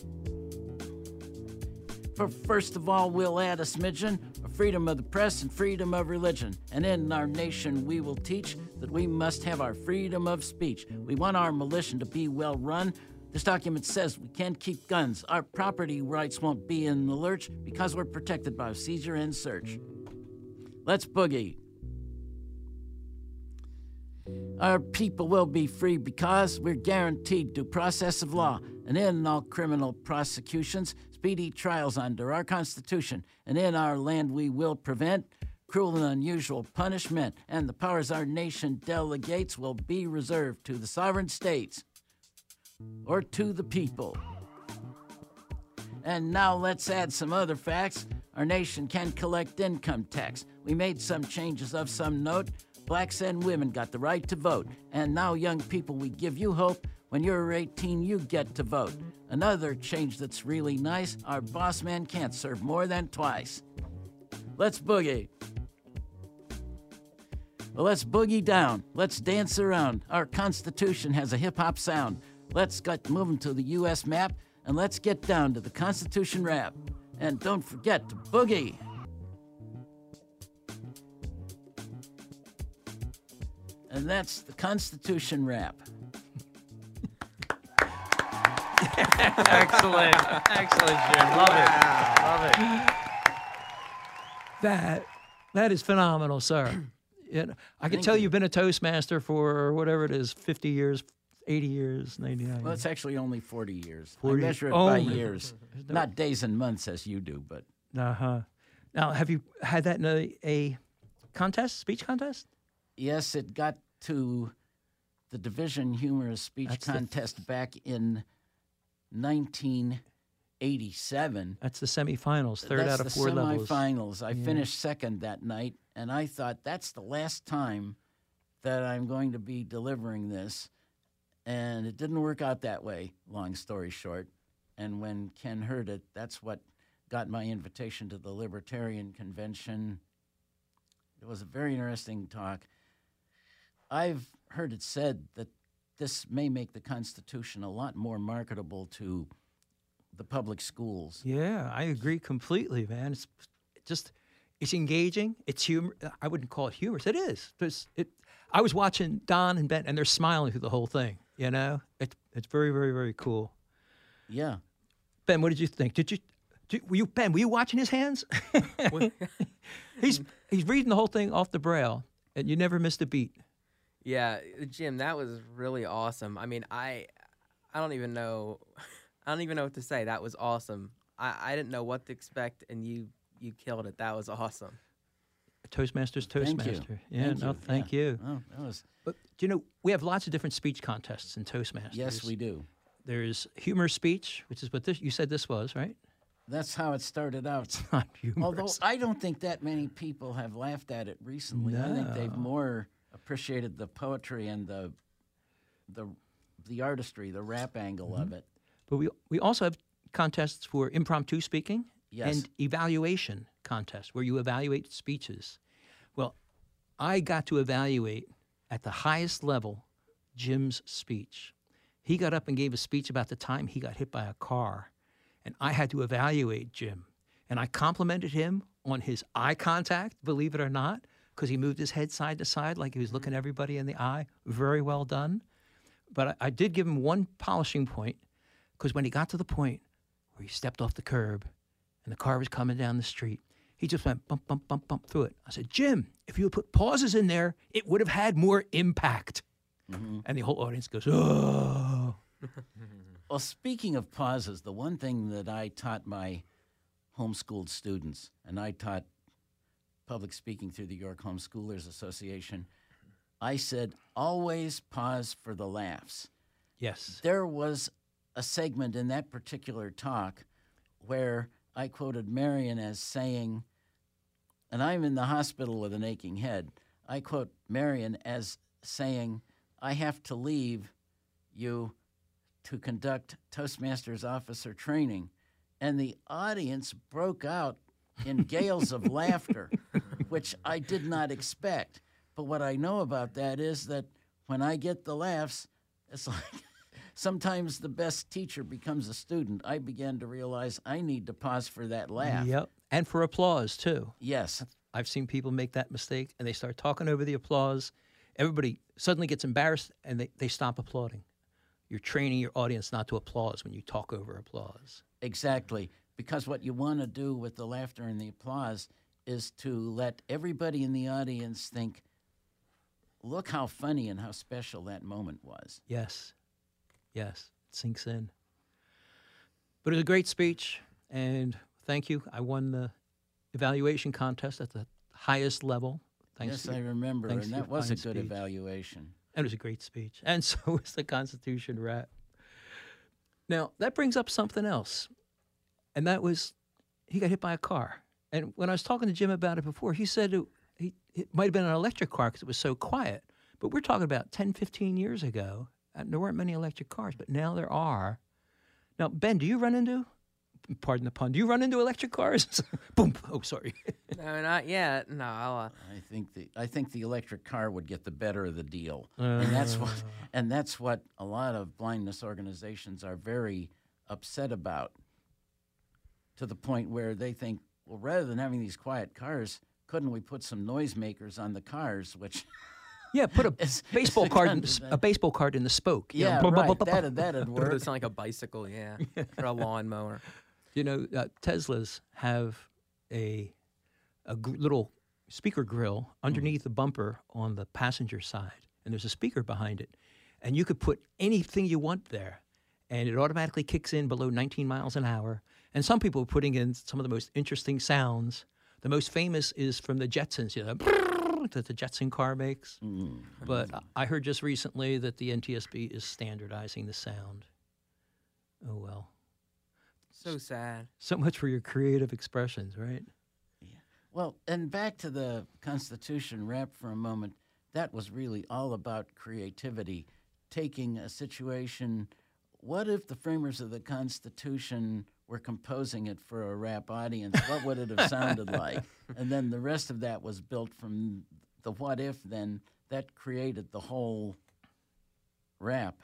[SPEAKER 5] For first of all, we'll add a smidgen of freedom of the press and freedom of religion. And in our nation, we will teach that we must have our freedom of speech. We want our militia to be well run. This document says we can't keep guns. Our property rights won't be in the lurch because we're protected by seizure and search. Let's boogie. Our people will be free because we're guaranteed due process of law. And in all criminal prosecutions, speedy trials under our Constitution. And in our land, we will prevent cruel and unusual punishment, and the powers our nation delegates will be reserved to the sovereign states or to the people. And now let's add some other facts. Our nation can collect income tax. We made some changes of some note. Blacks and women got the right to vote. And now, young people, we give you hope. When you're eighteen, you get to vote. Another change that's really nice, our boss man can't serve more than twice. Let's boogie. Well, let's boogie down. Let's dance around. Our Constitution has a hip-hop sound. Let's get moving to the U S map, and let's get down to the Constitution rap. And don't forget to boogie. And that's the Constitution rap.
[SPEAKER 3] Excellent. Excellent, Jim. Love it. Love it.
[SPEAKER 2] That that is phenomenal, sir. You know, I can
[SPEAKER 5] Thank
[SPEAKER 2] tell
[SPEAKER 5] you.
[SPEAKER 2] you've been a Toastmaster for whatever it is, fifty years, eighty years, ninety-nine.
[SPEAKER 5] Well, it's actually only forty years.
[SPEAKER 2] forty
[SPEAKER 5] I measure it
[SPEAKER 2] oh,
[SPEAKER 5] by
[SPEAKER 2] my-
[SPEAKER 5] years, not days and months as you do, but
[SPEAKER 2] Uh-huh. Now, have you had that in a, a contest, speech contest?
[SPEAKER 5] yes, it got to the Division Humorous Speech
[SPEAKER 2] That's the-
[SPEAKER 5] Contest back in nineteen eighty-seven.
[SPEAKER 2] That's the semifinals, third
[SPEAKER 5] That's
[SPEAKER 2] out of
[SPEAKER 5] the
[SPEAKER 2] four levels.
[SPEAKER 5] semifinals. I
[SPEAKER 2] Yeah.
[SPEAKER 5] finished second that night, and I thought that's the last time that I'm going to be delivering this. And it didn't work out that way, long story short. And when Ken heard it, that's what got my invitation to the Libertarian Convention. It was a very interesting talk. I've heard it said that this may make the Constitution a lot more marketable to the public schools.
[SPEAKER 2] Yeah, I agree completely, man. It's just, it's engaging. It's humor. I wouldn't call it humorous. It is. There's, it, I was watching Don and Ben, and they're smiling through the whole thing, you know? It, it's very, very, very cool.
[SPEAKER 5] Yeah.
[SPEAKER 2] Ben, what did you think? Did you, did, were you, Ben, were you watching his hands? he's, he's reading the whole thing off the Braille, and you never missed a beat.
[SPEAKER 4] Yeah, Jim, that was really awesome. I mean, I, I don't even know, I don't even know what to say. That was awesome. I, I didn't know what to expect, and you, you killed it. That was awesome.
[SPEAKER 2] Toastmaster's
[SPEAKER 5] Thank you.
[SPEAKER 2] Toastmaster. Yeah,
[SPEAKER 5] Thank
[SPEAKER 2] no,
[SPEAKER 5] you.
[SPEAKER 2] thank
[SPEAKER 5] Yeah.
[SPEAKER 2] you.
[SPEAKER 5] Oh, that was,
[SPEAKER 2] But, you know, we have lots of different speech contests in Toastmasters.
[SPEAKER 5] yes, we do.
[SPEAKER 2] There's humor speech, which is what this, you said this was, right?
[SPEAKER 5] That's how it started out.
[SPEAKER 2] It's not humorous.
[SPEAKER 5] Although I don't think that many people have laughed at it recently. I think they've
[SPEAKER 2] No.
[SPEAKER 5] more appreciated the poetry and the the the artistry, the rap angle of it.
[SPEAKER 2] But we we also have contests for impromptu speaking
[SPEAKER 5] Yes.
[SPEAKER 2] and evaluation contests where you evaluate speeches. Well, I got to evaluate at the highest level Jim's speech. He got up and gave a speech about the time he got hit by a car, and I had to evaluate Jim. And I complimented him on his eye contact, believe it or not, because he moved his head side to side like he was looking everybody in the eye. Very well done. But I, I did give him one polishing point, because when he got to the point where he stepped off the curb and the car was coming down the street. He just went bump, bump, bump, bump through it. I said, Jim, if you had put pauses in there, it would have had more impact. Mm-hmm. And the whole audience goes, oh.
[SPEAKER 5] Well, speaking of pauses, the one thing that I taught my homeschooled students, and I taught public speaking through the York Homeschoolers Association, I said, always pause for the laughs.
[SPEAKER 2] Yes.
[SPEAKER 5] There was a segment in that particular talk where I quoted Marion as saying, and I'm in the hospital with an aching head, I quote Marion as saying, I have to leave you to conduct Toastmasters officer training. And the audience broke out in gales of laughter, which I did not expect. But what I know about that is that when I get the laughs, it's like sometimes the best teacher becomes a student. I began to realize I need to pause for that laugh.
[SPEAKER 2] Yep. And for applause, too.
[SPEAKER 5] Yes.
[SPEAKER 2] I've seen people make that mistake, and they start talking over the applause. Everybody suddenly gets embarrassed, and they, they stop applauding. You're training your audience not to applause when you talk over applause.
[SPEAKER 5] Exactly. Because what you want to do with the laughter and the applause is to let everybody in the audience think, look how funny and how special that moment was.
[SPEAKER 2] Yes. Yes. It sinks in. But it was a great speech, and thank you. I won the evaluation contest at the highest level. Thanks
[SPEAKER 5] yes,
[SPEAKER 2] to,
[SPEAKER 5] I remember, and
[SPEAKER 2] to
[SPEAKER 5] that was a good
[SPEAKER 2] speech.
[SPEAKER 5] evaluation.
[SPEAKER 2] And it was a great speech. And so was the Constitution rap. Now, that brings up something else, and that was he got hit by a car. And when I was talking to Jim about it before, he said it, he, it might have been an electric car because it was so quiet. But we're talking about ten, fifteen years ago, and there weren't many electric cars, but now there are. Now, Ben, do you run into, pardon the pun, do you run into electric cars? Boom. Oh, sorry.
[SPEAKER 4] No, not yet. No, I'll, uh,
[SPEAKER 5] I think the I think the electric car would get the better of the deal, uh, and that's what and that's what a lot of blindness organizations are very upset about. To the point where they think, well, rather than having these quiet cars, couldn't we put some noisemakers on the cars? Which
[SPEAKER 2] yeah, put a
[SPEAKER 5] is,
[SPEAKER 2] baseball
[SPEAKER 5] is
[SPEAKER 2] card in the, a baseball card in the spoke. You
[SPEAKER 5] yeah,
[SPEAKER 2] know,
[SPEAKER 5] right. That that'd work.
[SPEAKER 4] It sound like a bicycle, yeah, or a lawnmower.
[SPEAKER 2] You know, uh, Teslas have a a gr- little speaker grill underneath mm. the bumper on the passenger side, and there's a speaker behind it, and you could put anything you want there, and it automatically kicks in below nineteen miles an hour. And some people are putting in some of the most interesting sounds. The most famous is from the Jetsons, you know, that the Jetson car makes. Mm. But I heard just recently that the N T S B is standardizing the sound. Oh, well.
[SPEAKER 4] So sad.
[SPEAKER 2] So much for your creative expressions, right?
[SPEAKER 5] Yeah. Well, and back to the Constitution rap for a moment. That was really all about creativity, taking a situation. What if the framers of the Constitution were composing it for a rap audience? What would it have sounded like? And then the rest of that was built from the what if, then that created the whole rap.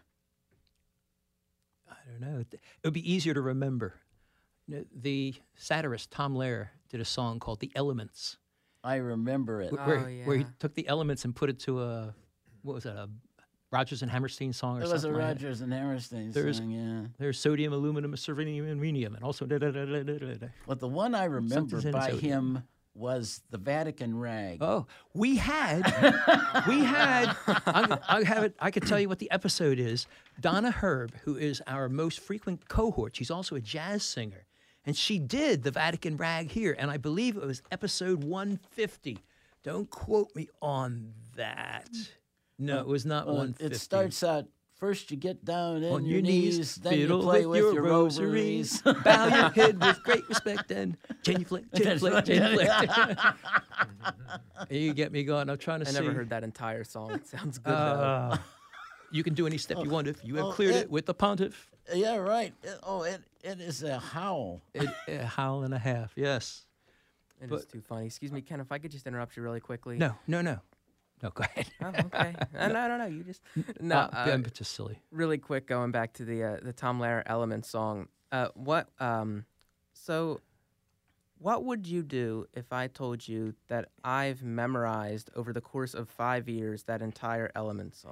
[SPEAKER 2] I don't know. It would be easier to remember. The satirist Tom Lehrer did a song called The Elements.
[SPEAKER 5] I remember it.
[SPEAKER 2] Where,
[SPEAKER 4] oh, yeah.
[SPEAKER 2] where he took the elements and put it to a, what was that, a Rodgers and Hammerstein song or
[SPEAKER 5] it
[SPEAKER 2] something?
[SPEAKER 5] It was a
[SPEAKER 2] like
[SPEAKER 5] Rodgers and Hammerstein
[SPEAKER 2] there's,
[SPEAKER 5] song, yeah.
[SPEAKER 2] There's sodium, aluminum, selenium, and rhenium, and also da da da da da da.
[SPEAKER 5] Well, the one I remember
[SPEAKER 2] Something's
[SPEAKER 5] by
[SPEAKER 2] sodium.
[SPEAKER 5] him was the Vatican Rag.
[SPEAKER 2] Oh, we had, we had, I, I have it, I could tell you what the episode is. Donna Herb, who is our most frequent cohort, she's also a jazz singer, and she did the Vatican Rag here, and I believe it was episode one fifty. Don't quote me on that. No, it was not
[SPEAKER 5] well,
[SPEAKER 2] one fifty.
[SPEAKER 5] It starts out, first you get down on,
[SPEAKER 2] on
[SPEAKER 5] your,
[SPEAKER 2] your
[SPEAKER 5] knees,
[SPEAKER 2] knees,
[SPEAKER 5] then you
[SPEAKER 2] fiddle
[SPEAKER 5] play
[SPEAKER 2] with,
[SPEAKER 5] with
[SPEAKER 2] your,
[SPEAKER 5] your
[SPEAKER 2] rosaries,
[SPEAKER 5] rosaries.
[SPEAKER 2] bow your head with great respect, and genuflect, genuflect, genuflect. You get me going. I'm trying to
[SPEAKER 4] I
[SPEAKER 2] see.
[SPEAKER 4] never heard that entire song. It sounds good,
[SPEAKER 2] Uh,
[SPEAKER 4] though.
[SPEAKER 2] you can do any step you want if you have
[SPEAKER 5] oh,
[SPEAKER 2] cleared
[SPEAKER 5] it-
[SPEAKER 2] it with the pontiff.
[SPEAKER 5] Yeah, right. It- oh, it it is a howl.
[SPEAKER 2] It, a howl and a half, yes.
[SPEAKER 4] It is
[SPEAKER 2] but-
[SPEAKER 4] too funny. Excuse me, Ken, if I could just interrupt you really quickly.
[SPEAKER 2] No, no, no. No, go ahead.
[SPEAKER 4] Oh, okay. uh, no, no, no. You just no.
[SPEAKER 2] Uh,
[SPEAKER 4] Uh,
[SPEAKER 2] I'm just silly.
[SPEAKER 4] really quick, going back to the uh, the Tom Lehrer Elements song. Uh, what? Um, so, what would you do if I told you that I've memorized over the course of five years that entire Elements song?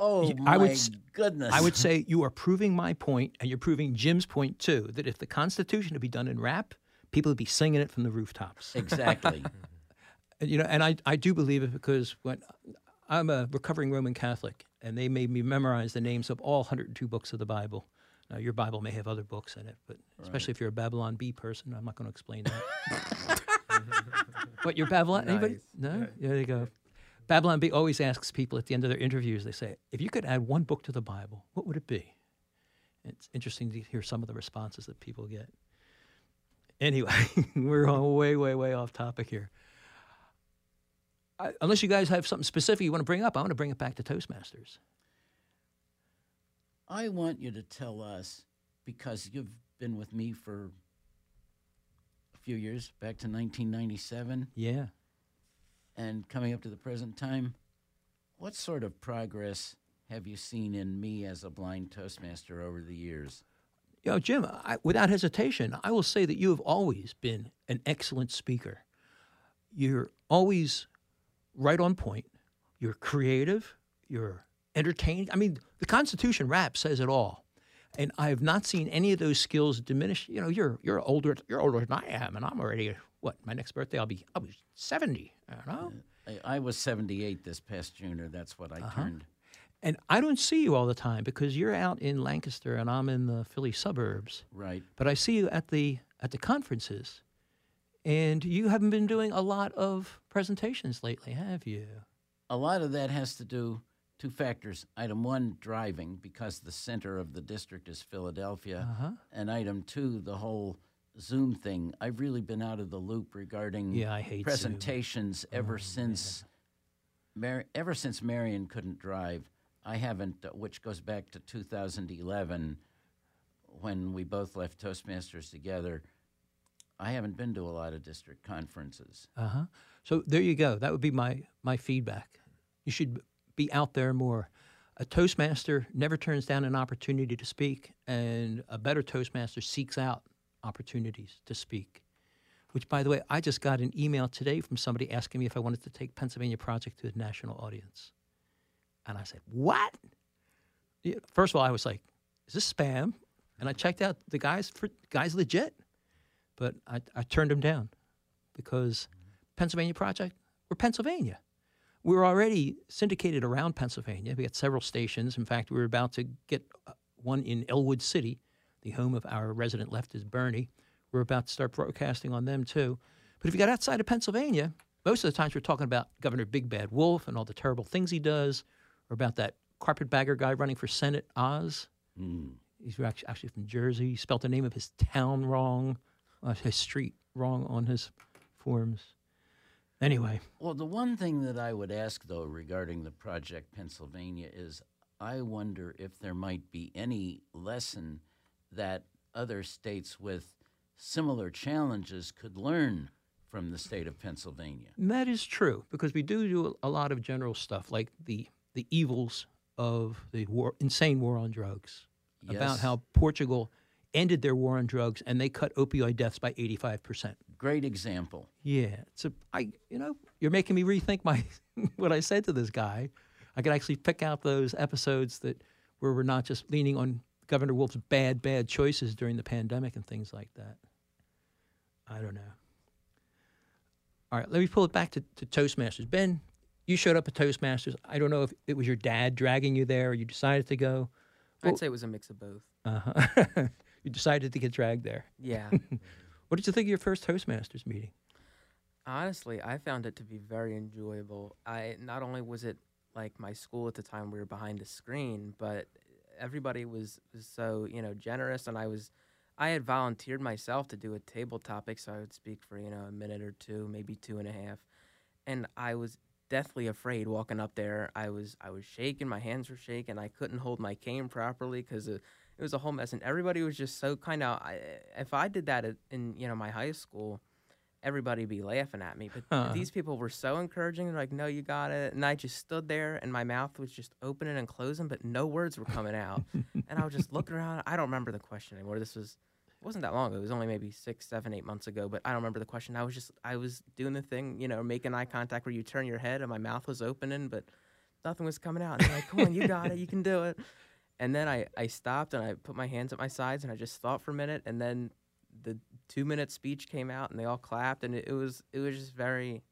[SPEAKER 5] Oh,
[SPEAKER 2] Y-
[SPEAKER 5] my
[SPEAKER 2] I would s-
[SPEAKER 5] goodness.
[SPEAKER 2] I would say you are proving my point, and you're proving Jim's point too, that if the Constitution had be done in rap, people would be singing it from the rooftops.
[SPEAKER 5] Exactly.
[SPEAKER 2] And, you know, and I, I do believe it because when I'm a recovering Roman Catholic, and they made me memorize the names of all one hundred two books of the Bible. Now, your Bible may have other books in it, but especially if you're a Babylon Bee person, I'm not going to explain that. What, you're Babylon? Anybody?
[SPEAKER 4] Nice.
[SPEAKER 2] No? There you go. Babylon Bee always asks people at the end of their interviews, they say, if you could add one book to the Bible, what would it be? It's interesting to hear some of the responses that people get. Anyway, we're on way, way, way off topic here. I, unless you guys have something specific you want to bring up, I want to bring it back to Toastmasters.
[SPEAKER 5] I want you to tell us, because you've been with me for a few years, back to nineteen ninety-seven,
[SPEAKER 2] Yeah.
[SPEAKER 5] and coming up to the present time, what sort of progress have you seen in me as a blind Toastmaster over the years?
[SPEAKER 2] You know, Jim, I, without hesitation, I will say that you have always been an excellent speaker. You're always right on point. You're creative. You're entertaining. I mean, the Constitution rap says it all. And I have not seen any of those skills diminish. You know, you're you're older you're older than I am, and I'm already what, my next birthday I'll be I'll be seventy. I don't know.
[SPEAKER 5] I, I was seventy-eight this past June, or that's what I
[SPEAKER 2] Uh-huh.
[SPEAKER 5] turned.
[SPEAKER 2] And I don't see you all the time because you're out in Lancaster and I'm in the Philly suburbs.
[SPEAKER 5] Right.
[SPEAKER 2] But I see you at the at the conferences, and you haven't been doing a lot of presentations lately, have you?
[SPEAKER 5] A lot of that has to do two factors. Item one, driving, because the center of the district is Philadelphia.
[SPEAKER 2] Uh-huh.
[SPEAKER 5] And item two, the whole Zoom thing. I've really been out of the loop regarding
[SPEAKER 2] Yeah, I hate Zoom.
[SPEAKER 5] presentations ever
[SPEAKER 2] Oh,
[SPEAKER 5] since Mar- ever since Marion couldn't drive. I haven't, uh, which goes back to two thousand eleven when we both left Toastmasters together. I haven't been to a lot of district conferences.
[SPEAKER 2] Uh-huh. So there you go. That would be my my feedback. You should be out there more. A Toastmaster never turns down an opportunity to speak, and a better Toastmaster seeks out opportunities to speak. Which, by the way, I just got an email today from somebody asking me if I wanted to take Pennsylvania Project to a national audience. And I said, what? Yeah, first of all, I was like, is this spam? And I checked out the guys, for, guy's legit. But I, I turned him down because Pennsylvania Project, we're Pennsylvania. We're already syndicated around Pennsylvania. We got several stations. In fact, we're about to get uh, one in Elwood City, the home of our resident leftist Bernie. We're about to start broadcasting on them, too. But if you got outside of Pennsylvania, most of the times we're talking about Governor Big Bad Wolf and all the terrible things he does, or about that carpetbagger guy running for Senate, Oz.
[SPEAKER 5] Mm.
[SPEAKER 2] He's actually, actually from Jersey. He spelled the name of his town wrong, uh, his street wrong on his forms. Anyway.
[SPEAKER 5] Well, the one thing that I would ask, though, regarding the Project Pennsylvania is I wonder if there might be any lesson that other states with similar challenges could learn from the state of Pennsylvania.
[SPEAKER 2] That is true, because we do do a lot of general stuff, like the, the evils of the war, insane war on drugs, about
[SPEAKER 5] Yes.
[SPEAKER 2] how Portugal ended their war on drugs and they cut opioid deaths by eighty-five percent.
[SPEAKER 5] Great example.
[SPEAKER 2] Yeah, it's a, I, you know, you're making me rethink my what I said to this guy. I could actually pick out those episodes that where we're not just leaning on Governor Wolf's bad, bad choices during the pandemic and things like that. I don't know. All right, let me pull it back to, to Toastmasters. Ben, you showed up at Toastmasters. I don't know if it was your dad dragging you there or you decided to go.
[SPEAKER 4] I'd say it was a mix of both.
[SPEAKER 2] Uh-huh. You decided to get dragged there.
[SPEAKER 4] Yeah.
[SPEAKER 2] What did you think of your first Toastmasters meeting?
[SPEAKER 4] Honestly, I found it to be very enjoyable. I not only was it like my school at the time, we were behind a screen, but everybody was, was so, you know, generous, and I was I had volunteered myself to do a table topic, so I would speak for, you know, a minute or two, maybe two and a half. And I was deathly afraid walking up there. I was I was shaking, my hands were shaking. I couldn't hold my cane properly because it, it was a whole mess. And everybody was just so kind of, if I did that in, you know, my high school, everybody would be laughing at me. But
[SPEAKER 2] Huh.
[SPEAKER 4] these people were so encouraging. They're like, no, you got it. And I just stood there, and my mouth was just opening and closing, but no words were coming out. And I was just looking around. I don't remember the question anymore. This was, it wasn't that long ago. It was only maybe six, seven, eight months ago, but I don't remember the question. I was just, I was doing the thing, you know, making eye contact where you turn your head, and my mouth was opening, but nothing was coming out. And they're like, come on, you got it, you can do it. And then I, I stopped and I put my hands at my sides and I just thought for a minute. And then the two minute speech came out and they all clapped. And it, it was it was just very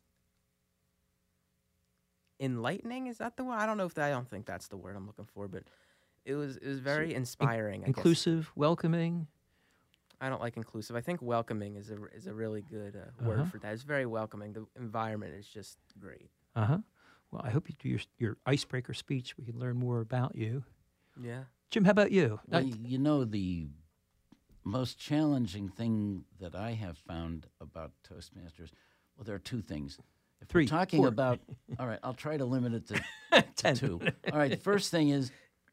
[SPEAKER 4] enlightening. Is that the word? I don't know if that, I don't think that's the word I'm looking for, but it was it was very inspiring.
[SPEAKER 2] In- inclusive, I welcoming.
[SPEAKER 4] I don't like inclusive. I think welcoming is a is a really good uh,
[SPEAKER 2] Uh-huh.
[SPEAKER 4] word for that. It's very welcoming. The environment is just great.
[SPEAKER 2] Uh huh. Well, I hope you do your your icebreaker speech. We can learn more about you.
[SPEAKER 4] Yeah.
[SPEAKER 2] Jim, how about you?
[SPEAKER 5] Well,
[SPEAKER 2] Uh,
[SPEAKER 5] y- you know, the most challenging thing that I have found about Toastmasters, well, there are two things. If
[SPEAKER 2] Three,
[SPEAKER 5] we're talking
[SPEAKER 2] four.
[SPEAKER 5] about, all right, I'll try to limit it to, to two. All right, the first thing is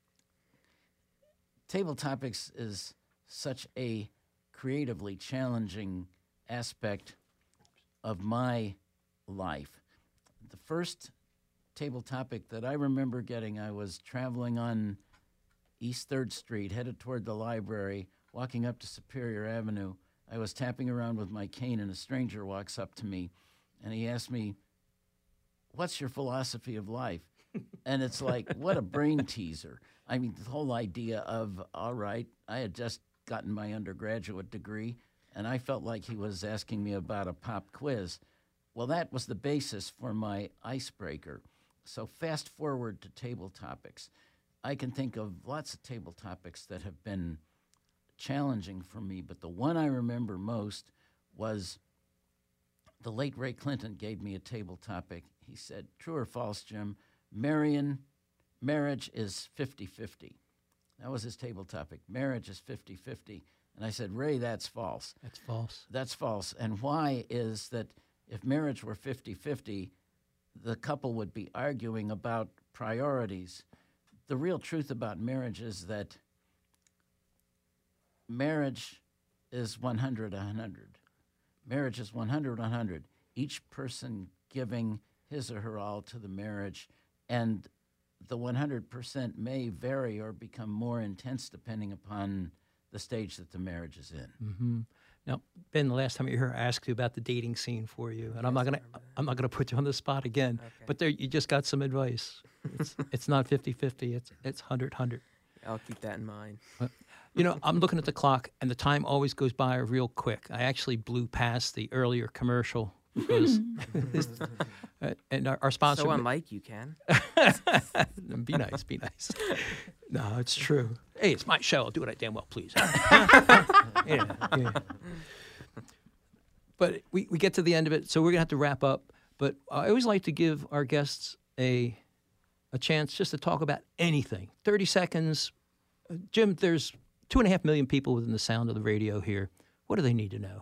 [SPEAKER 5] Table Topics is such a creatively challenging aspect of my life. The first table topic that I remember getting, I was traveling on East third Street, headed toward the library, walking up to Superior Avenue. I was tapping around with my cane, and a stranger walks up to me, and he asked me, "What's your philosophy of life?" And it's like, what a brain teaser. I mean, the whole idea of, all right, I had just gotten my undergraduate degree, and I felt like he was asking me about a pop quiz. Well, that was the basis for my icebreaker. So fast forward to table topics. I can think of lots of table topics that have been challenging for me, but the one I remember most was the late Ray Clinton gave me a table topic. He said, "True or false, Jim, Marion, marriage is fifty-fifty. That was his table topic. Marriage is fifty-fifty. And I said, "Ray, that's false."
[SPEAKER 2] That's false.
[SPEAKER 5] That's false. And why is that if marriage were fifty-fifty, the couple would be arguing about priorities. The real truth about marriage is that marriage is one hundred one hundred. Marriage is one hundred one hundred. Each person giving his or her all to the marriage, and the one hundred percent may vary or become more intense depending upon the stage that the marriage is in.
[SPEAKER 2] Mm-hmm. Now, Ben, the last time you were here, I asked you about the dating scene for you, and I'm not gonna I'm not gonna put you on the spot again.
[SPEAKER 4] Okay.
[SPEAKER 2] But there, you just got some advice. It's it's not fifty-fifty. It's it's one hundred one hundred.
[SPEAKER 4] I'll keep that in mind.
[SPEAKER 2] You know, I'm looking at the clock, and the time always goes by real quick. I actually blew past the earlier commercial because, uh, and our, our sponsor.
[SPEAKER 4] So unlike you, Ken.
[SPEAKER 2] Be nice, be nice. No, it's true. Hey, it's my show. I'll do what I damn well please. yeah, yeah. But we, we get to the end of it, so we're gonna have to wrap up. But I always like to give our guests a a chance just to talk about anything. Thirty seconds. Uh, Jim, there's two and a half million people within the sound of the radio here. What do they need to know?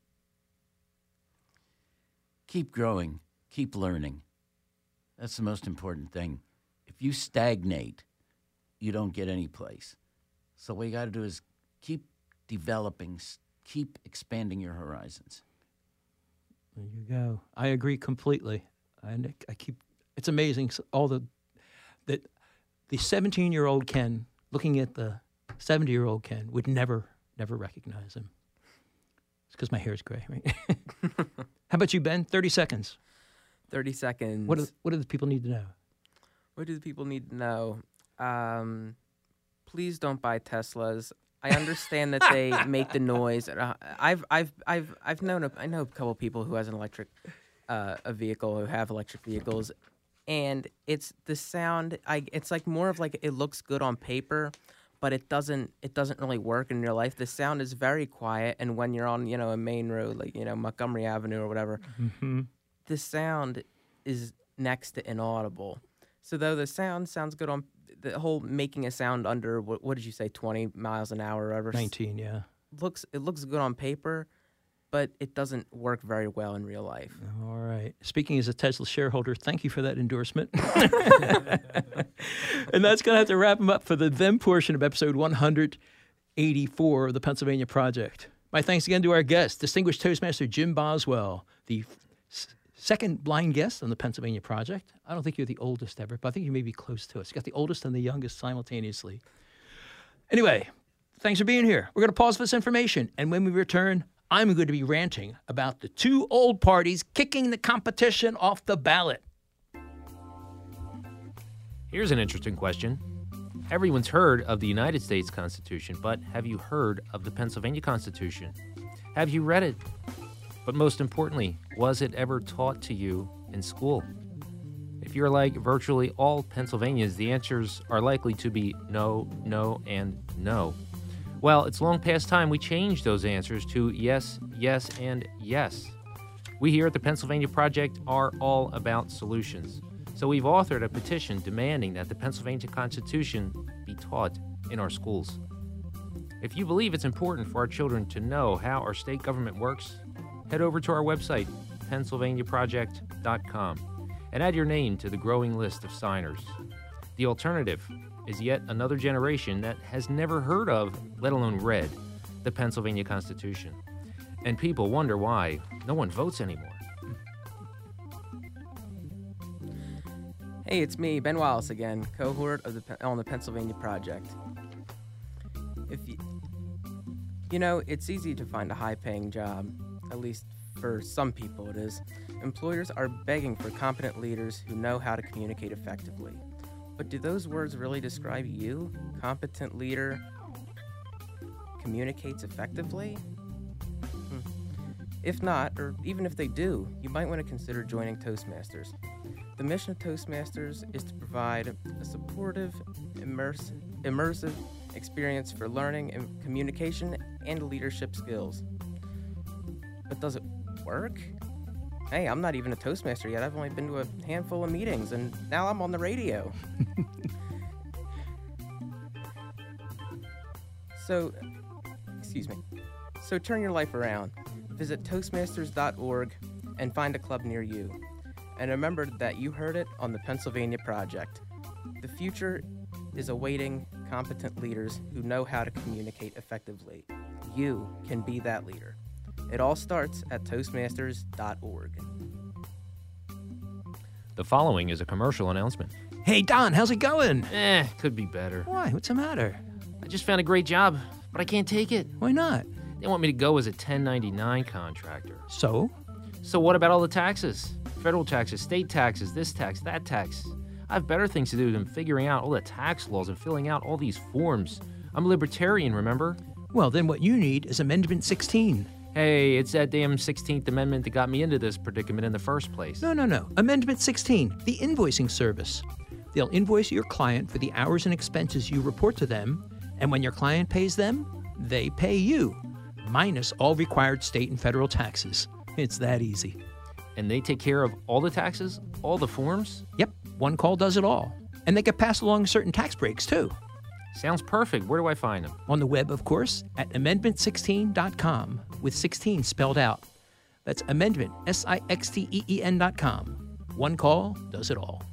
[SPEAKER 5] Keep growing, keep learning. That's the most important thing. If you stagnate, you don't get any place. So what you got to do is keep developing, s- keep expanding your horizons.
[SPEAKER 2] There you go. I agree completely. And I keep. It's amazing s- all the that the seventeen-year-old Ken looking at the seventy-year-old Ken would never, never recognize him. It's because my hair is gray, right? How about you, Ben? Thirty seconds.
[SPEAKER 4] thirty seconds.
[SPEAKER 2] What do, what do the people need to know?
[SPEAKER 4] What do the people need to know? Um, please don't buy Teslas. I understand that they make the noise. Uh, I've I've I've I've known a, I know a couple people who has an electric uh, a vehicle who have electric vehicles, and it's the sound. I it's like more of like it looks good on paper, but it doesn't it doesn't really work in real life. The sound is very quiet, and when you're on you know a main road like you know Montgomery Avenue or whatever,
[SPEAKER 2] Mm-hmm.
[SPEAKER 4] the sound is next to inaudible. So though the sound sounds good on the whole making a sound under what, what did you say twenty miles an hour or whatever
[SPEAKER 2] nineteen, yeah.
[SPEAKER 4] looks it looks good on paper, but it doesn't work very well in real life.
[SPEAKER 2] All right. Speaking as a Tesla shareholder, thank you for that endorsement. And that's going to have to wrap them up for the them portion of episode one hundred eighty-four of the Pennsylvania Project. My thanks again to our guest, distinguished Toastmaster Jim Boswell, the s- second blind guest on the Pennsylvania Project. I don't think you're the oldest ever, but I think you may be close to us. You got the oldest and the youngest simultaneously. Anyway, thanks for being here. We're going to pause for this information, and when we return, I'm going to be ranting about the two old parties kicking the competition off the ballot.
[SPEAKER 3] Here's an interesting question. Everyone's heard of the United States Constitution, but have you heard of the Pennsylvania Constitution? Have you read it? But most importantly, was it ever taught to you in school? If you're like virtually all Pennsylvanians, the answers are likely to be no, no, and no. Well, it's long past time we change those answers to yes, yes, and yes. We here at the Pennsylvania Project are all about solutions. So we've authored a petition demanding that the Pennsylvania Constitution be taught in our schools. If you believe it's important for our children to know how our state government works, head over to our website, pennsylvania project dot com, and add your name to the growing list of signers. The alternative is yet another generation that has never heard of, let alone read, the Pennsylvania Constitution. And people wonder why no one votes anymore.
[SPEAKER 4] Hey, it's me, Ben Wallace again, cohort of the on the Pennsylvania Project. If you, you know, it's easy to find a high-paying job, at least for some people it is. Employers are begging for competent leaders who know how to communicate effectively. But do those words really describe you? Competent leader communicates effectively? Hmm. If not, or even if they do, you might want to consider joining Toastmasters. The mission of Toastmasters is to provide a supportive, immerse, immersive experience for learning and communication and leadership skills. But does it work? Hey, I'm not even a Toastmaster yet. I've only been to a handful of meetings, and now I'm on the radio. So, excuse me. So turn your life around. Visit toastmasters dot org and find a club near you. And remember that you heard it on the Pennsylvania Project. The future is awaiting competent leaders who know how to communicate effectively. You can be that leader. It all starts at toastmasters dot org.
[SPEAKER 3] The following is a commercial announcement.
[SPEAKER 2] Hey, Don, how's it going?
[SPEAKER 3] Eh, could be better.
[SPEAKER 2] Why? What's the matter?
[SPEAKER 3] I just found a great job, but I can't take it.
[SPEAKER 2] Why not?
[SPEAKER 3] They want me to go as a ten ninety-nine contractor.
[SPEAKER 2] So?
[SPEAKER 3] So what about all the taxes? Federal taxes, state taxes, this tax, that tax. I have better things to do than figuring out all the tax laws and filling out all these forms. I'm a libertarian, remember?
[SPEAKER 2] Well, then what you need is Amendment sixteen.
[SPEAKER 3] Hey, it's that damn sixteenth Amendment that got me into this predicament in the first place.
[SPEAKER 2] No, no, no. Amendment sixteen, the invoicing service. They'll invoice your client for the hours and expenses you report to them, and when your client pays them, they pay you, minus all required state and federal taxes. It's that easy.
[SPEAKER 3] And they take care of all the taxes? All the forms?
[SPEAKER 2] Yep, one call does it all. And they can pass along certain tax breaks, too.
[SPEAKER 3] Sounds perfect. Where do I find them?
[SPEAKER 2] On the web, of course, at amendment sixteen dot com, with sixteen spelled out. That's amendment, S I X T E E N dot com. One call does it all.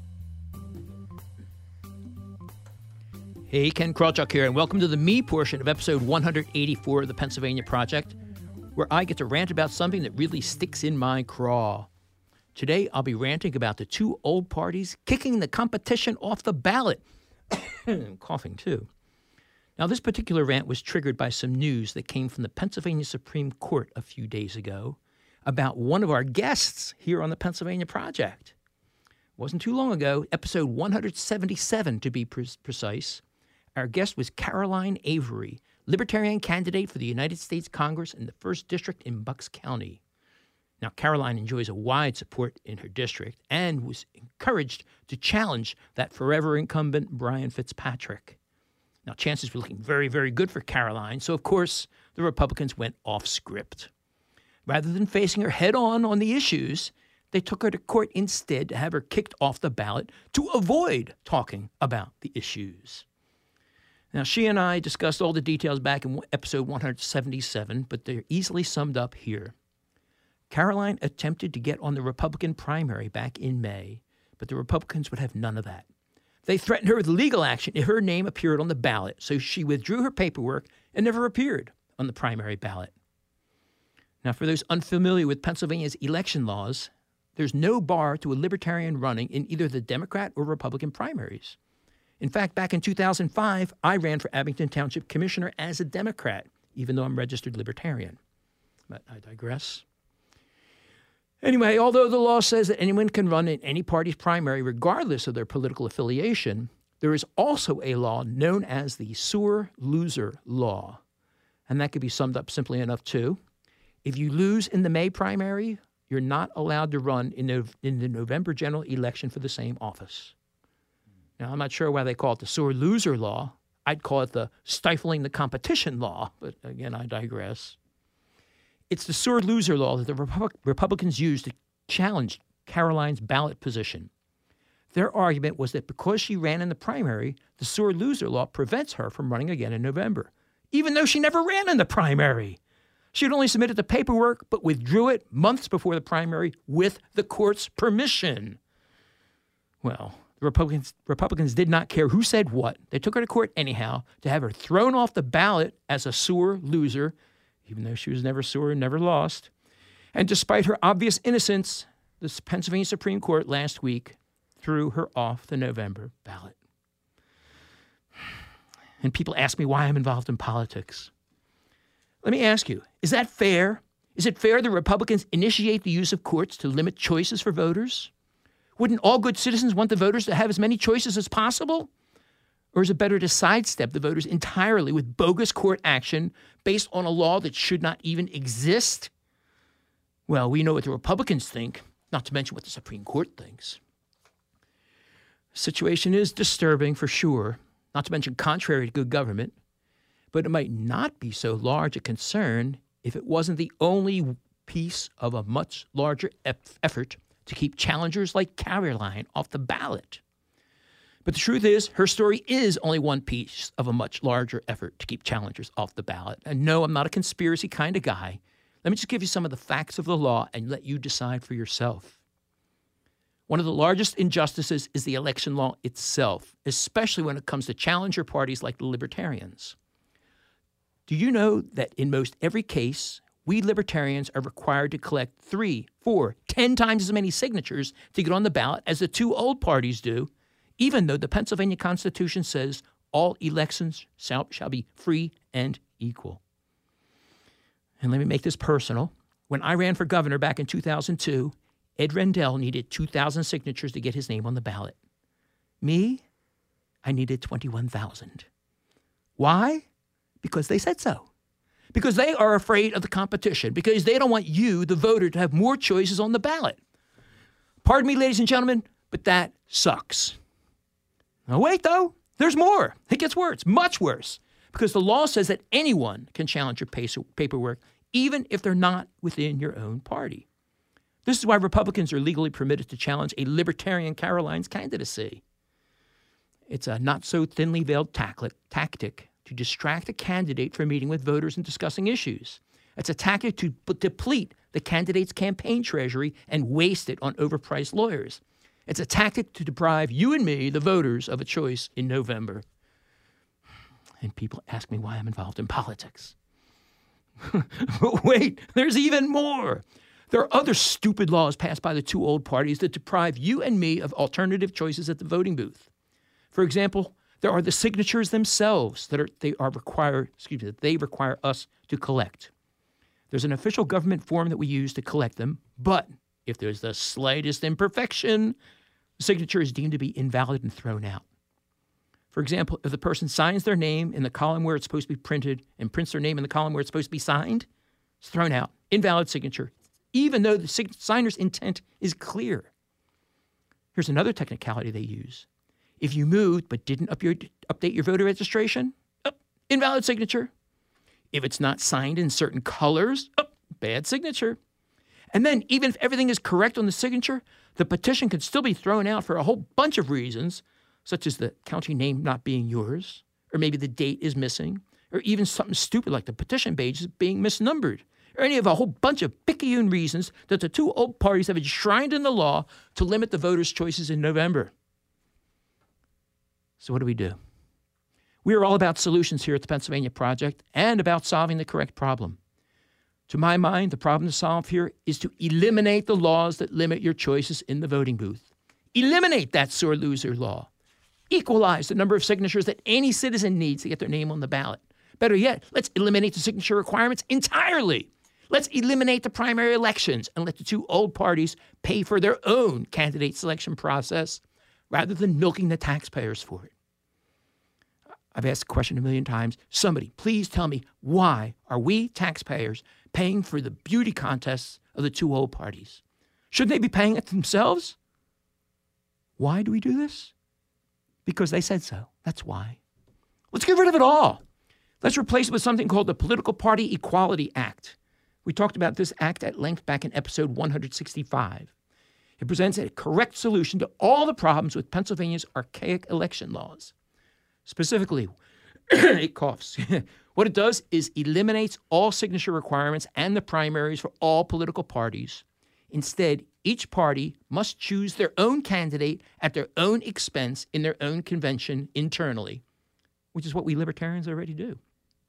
[SPEAKER 2] Hey, Ken Krawchuk here, and welcome to the me portion of episode one hundred eighty-four of the Pennsylvania Project, where I get to rant about something that really sticks in my craw. Today, I'll be ranting about the two old parties kicking the competition off the ballot. Coughing, too. Now, this particular rant was triggered by some news that came from the Pennsylvania Supreme Court a few days ago about one of our guests here on the Pennsylvania Project. It wasn't too long ago, episode one hundred seventy-seven to be pre- precise. Our guest was Caroline Avery, Libertarian candidate for the United States Congress in the first District in Bucks County. Now, Caroline enjoys a wide support in her district and was encouraged to challenge that forever incumbent Brian Fitzpatrick. Now, chances were looking very, very good for Caroline, so of course the Republicans went off script. Rather than facing her head-on on the issues, they took her to court instead to have her kicked off the ballot to avoid talking about the issues. Now, she and I discussed all the details back in episode one hundred seventy-seven, but they're easily summed up here. Caroline attempted to get on the Republican primary back in May, but the Republicans would have none of that. They threatened her with legal action if her name appeared on the ballot, so she withdrew her paperwork and never appeared on the primary ballot. Now, for those unfamiliar with Pennsylvania's election laws, there's no bar to a libertarian running in either the Democrat or Republican primaries. In fact, back in two thousand five, I ran for Abington Township Commissioner as a Democrat, even though I'm registered libertarian. But I digress. Anyway, although the law says that anyone can run in any party's primary regardless of their political affiliation, there is also a law known as the sore loser law. And that could be summed up simply enough, too. If you lose in the May primary, you're not allowed to run in the, in the November general election for the same office. Now, I'm not sure why they call it the sore loser law. I'd call it the stifling the competition law, but again, I digress. It's the sore loser law that the Repu- Republicans used to challenge Caroline's ballot position. Their argument was that because she ran in the primary, the sore loser law prevents her from running again in November, even though she never ran in the primary. She had only submitted the paperwork, but withdrew it months before the primary with the court's permission. Well, the Republicans, Republicans did not care who said what. They took her to court anyhow to have her thrown off the ballot as a sore loser, even though she was never sore and never lost. And despite her obvious innocence, the Pennsylvania Supreme Court last week threw her off the November ballot. And people ask me why I'm involved in politics. Let me ask you, is that fair? Is it fair that Republicans initiate the use of courts to limit choices for voters? Wouldn't all good citizens want the voters to have as many choices as possible? Or is it better to sidestep the voters entirely with bogus court action based on a law that should not even exist? Well, we know what the Republicans think, not to mention what the Supreme Court thinks. The situation is disturbing for sure, not to mention contrary to good government, but it might not be so large a concern if it wasn't the only piece of a much larger eff- effort to keep challengers like Caroline off the ballot. But the truth is, her story is only one piece of a much larger effort to keep challengers off the ballot. And no, I'm not a conspiracy kind of guy. Let me just give you some of the facts of the law and let you decide for yourself. One of the largest injustices is the election law itself, especially when it comes to challenger parties like the Libertarians. Do you know that in most every case, we Libertarians are required to collect three, four, ten times as many signatures to get on the ballot as the two old parties do, even though the Pennsylvania Constitution says all elections shall, shall be free and equal. And let me make this personal. When I ran for governor back in two thousand two, Ed Rendell needed two thousand signatures to get his name on the ballot. Me, I needed twenty-one thousand. Why? Because they said so. Because they are afraid of the competition. Because they don't want you, the voter, to have more choices on the ballot. Pardon me, ladies and gentlemen, but that sucks. Now wait, though. There's more. It gets worse, much worse. Because the law says that anyone can challenge your paperwork, even if they're not within your own party. This is why Republicans are legally permitted to challenge a Libertarian Caroline's candidacy. It's a not-so-thinly veiled tactic to distract a candidate from meeting with voters and discussing issues. It's a tactic to deplete the candidate's campaign treasury and waste it on overpriced lawyers. It's a tactic to deprive you and me, the voters, of a choice in November. And people ask me why I'm involved in politics. But wait, there's even more. There are other stupid laws passed by the two old parties that deprive you and me of alternative choices at the voting booth. For example, there are the signatures themselves that are they are required, excuse me, that they require us to collect. There's an official government form that we use to collect them, but if there's the slightest imperfection, the signature is deemed to be invalid and thrown out. For example, if the person signs their name in the column where it's supposed to be printed and prints their name in the column where it's supposed to be signed, it's thrown out. Invalid signature, even though the sig- signer's intent is clear. Here's another technicality they use. If you moved but didn't up your, update your voter registration, oh, invalid signature. If it's not signed in certain colors, oh, bad signature. And then even if everything is correct on the signature, the petition can still be thrown out for a whole bunch of reasons, such as the county name not being yours, or maybe the date is missing, or even something stupid like the petition page is being misnumbered, or any of a whole bunch of picayune reasons that the two old parties have enshrined in the law to limit the voters' choices in November. So what do we do? We are all about solutions here at the Pennsylvania Project and about solving the correct problem. To my mind, the problem to solve here is to eliminate the laws that limit your choices in the voting booth. Eliminate that sore loser law. Equalize the number of signatures that any citizen needs to get their name on the ballot. Better yet, let's eliminate the signature requirements entirely. Let's eliminate the primary elections and let the two old parties pay for their own candidate selection process rather than milking the taxpayers for it. I've asked the question a million times. Somebody, please tell me, why are we taxpayers paying for the beauty contests of the two old parties? Shouldn't they be paying it themselves? Why do we do this? Because they said so. That's why. Let's get rid of it all. Let's replace it with something called the Political Party Equality Act. We talked about this act at length back in episode one hundred sixty-five. It presents a correct solution to all the problems with Pennsylvania's archaic election laws. Specifically, it coughs. What it does is eliminates all signature requirements and the primaries for all political parties. Instead, each party must choose their own candidate at their own expense in their own convention internally, which is what we libertarians already do.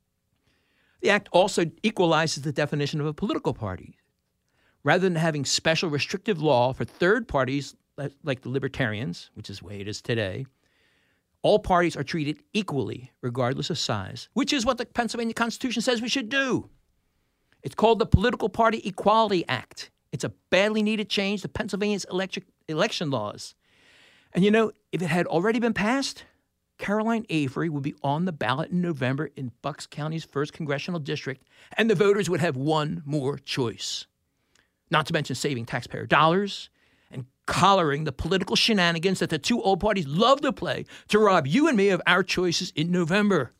[SPEAKER 2] The act also equalizes the definition of a political party. Rather than having special restrictive law for third parties like the libertarians, which is the way it is today, all parties are treated equally, regardless of size, which is what the Pennsylvania Constitution says we should do. It's called the Political Party Equality Act. It's a badly needed change to Pennsylvania's electric election laws. And you know, if it had already been passed, Caroline Avery would be on the ballot in November in Bucks County's first congressional district, and the voters would have one more choice. Not to mention saving taxpayer dollars and collaring the political shenanigans that the two old parties love to play to rob you and me of our choices in November.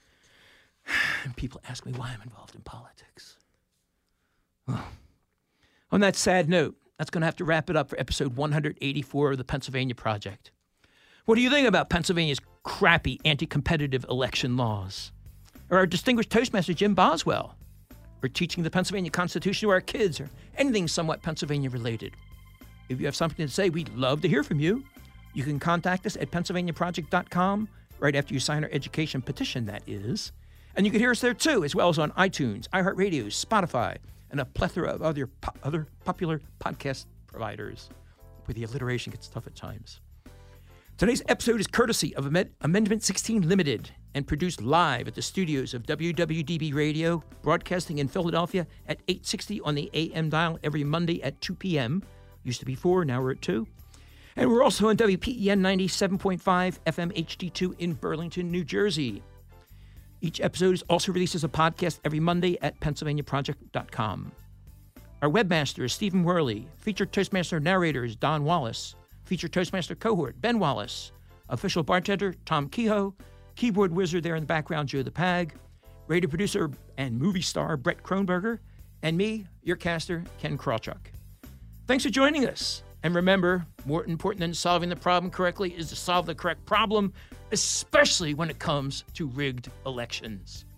[SPEAKER 2] And people ask me why I'm involved in politics. Well, on that sad note, that's going to have to wrap it up for episode one hundred eighty-four of the Pennsylvania Project. What do you think about Pennsylvania's crappy anti-competitive election laws? Or our distinguished Toastmaster Jim Boswell? Or teaching the Pennsylvania Constitution to our kids? Or anything somewhat Pennsylvania related? If you have something to say, we'd love to hear from you. You can contact us at pennsylvania project dot com right after you sign our education petition, that is. And you can hear us there too, as well as on iTunes, iHeartRadio, Spotify, and a plethora of other po- other popular podcast providers, where the alliteration gets tough at times. Today's episode is courtesy of Am- Amendment sixteen Limited and produced live at the studios of W W D B Radio, broadcasting in Philadelphia at eight sixty on the A M dial every Monday at two p.m. Used to be four, now we're at two. And we're also on W P E N ninety-seven point five F M H D two in Burlington, New Jersey. Each episode is also released as a podcast every Monday at pennsylvania project dot com. Our webmaster is Stephen Worley. Featured Toastmaster narrator is Don Wallace. Featured Toastmaster cohort, Ben Wallace. Official bartender, Tom Kehoe. Keyboard wizard there in the background, Joe the Pag. Radio producer and movie star, Brett Kronberger. And me, your caster, Ken Krawchuk. Thanks for joining us. And remember, more important than solving the problem correctly is to solve the correct problem, especially when it comes to rigged elections.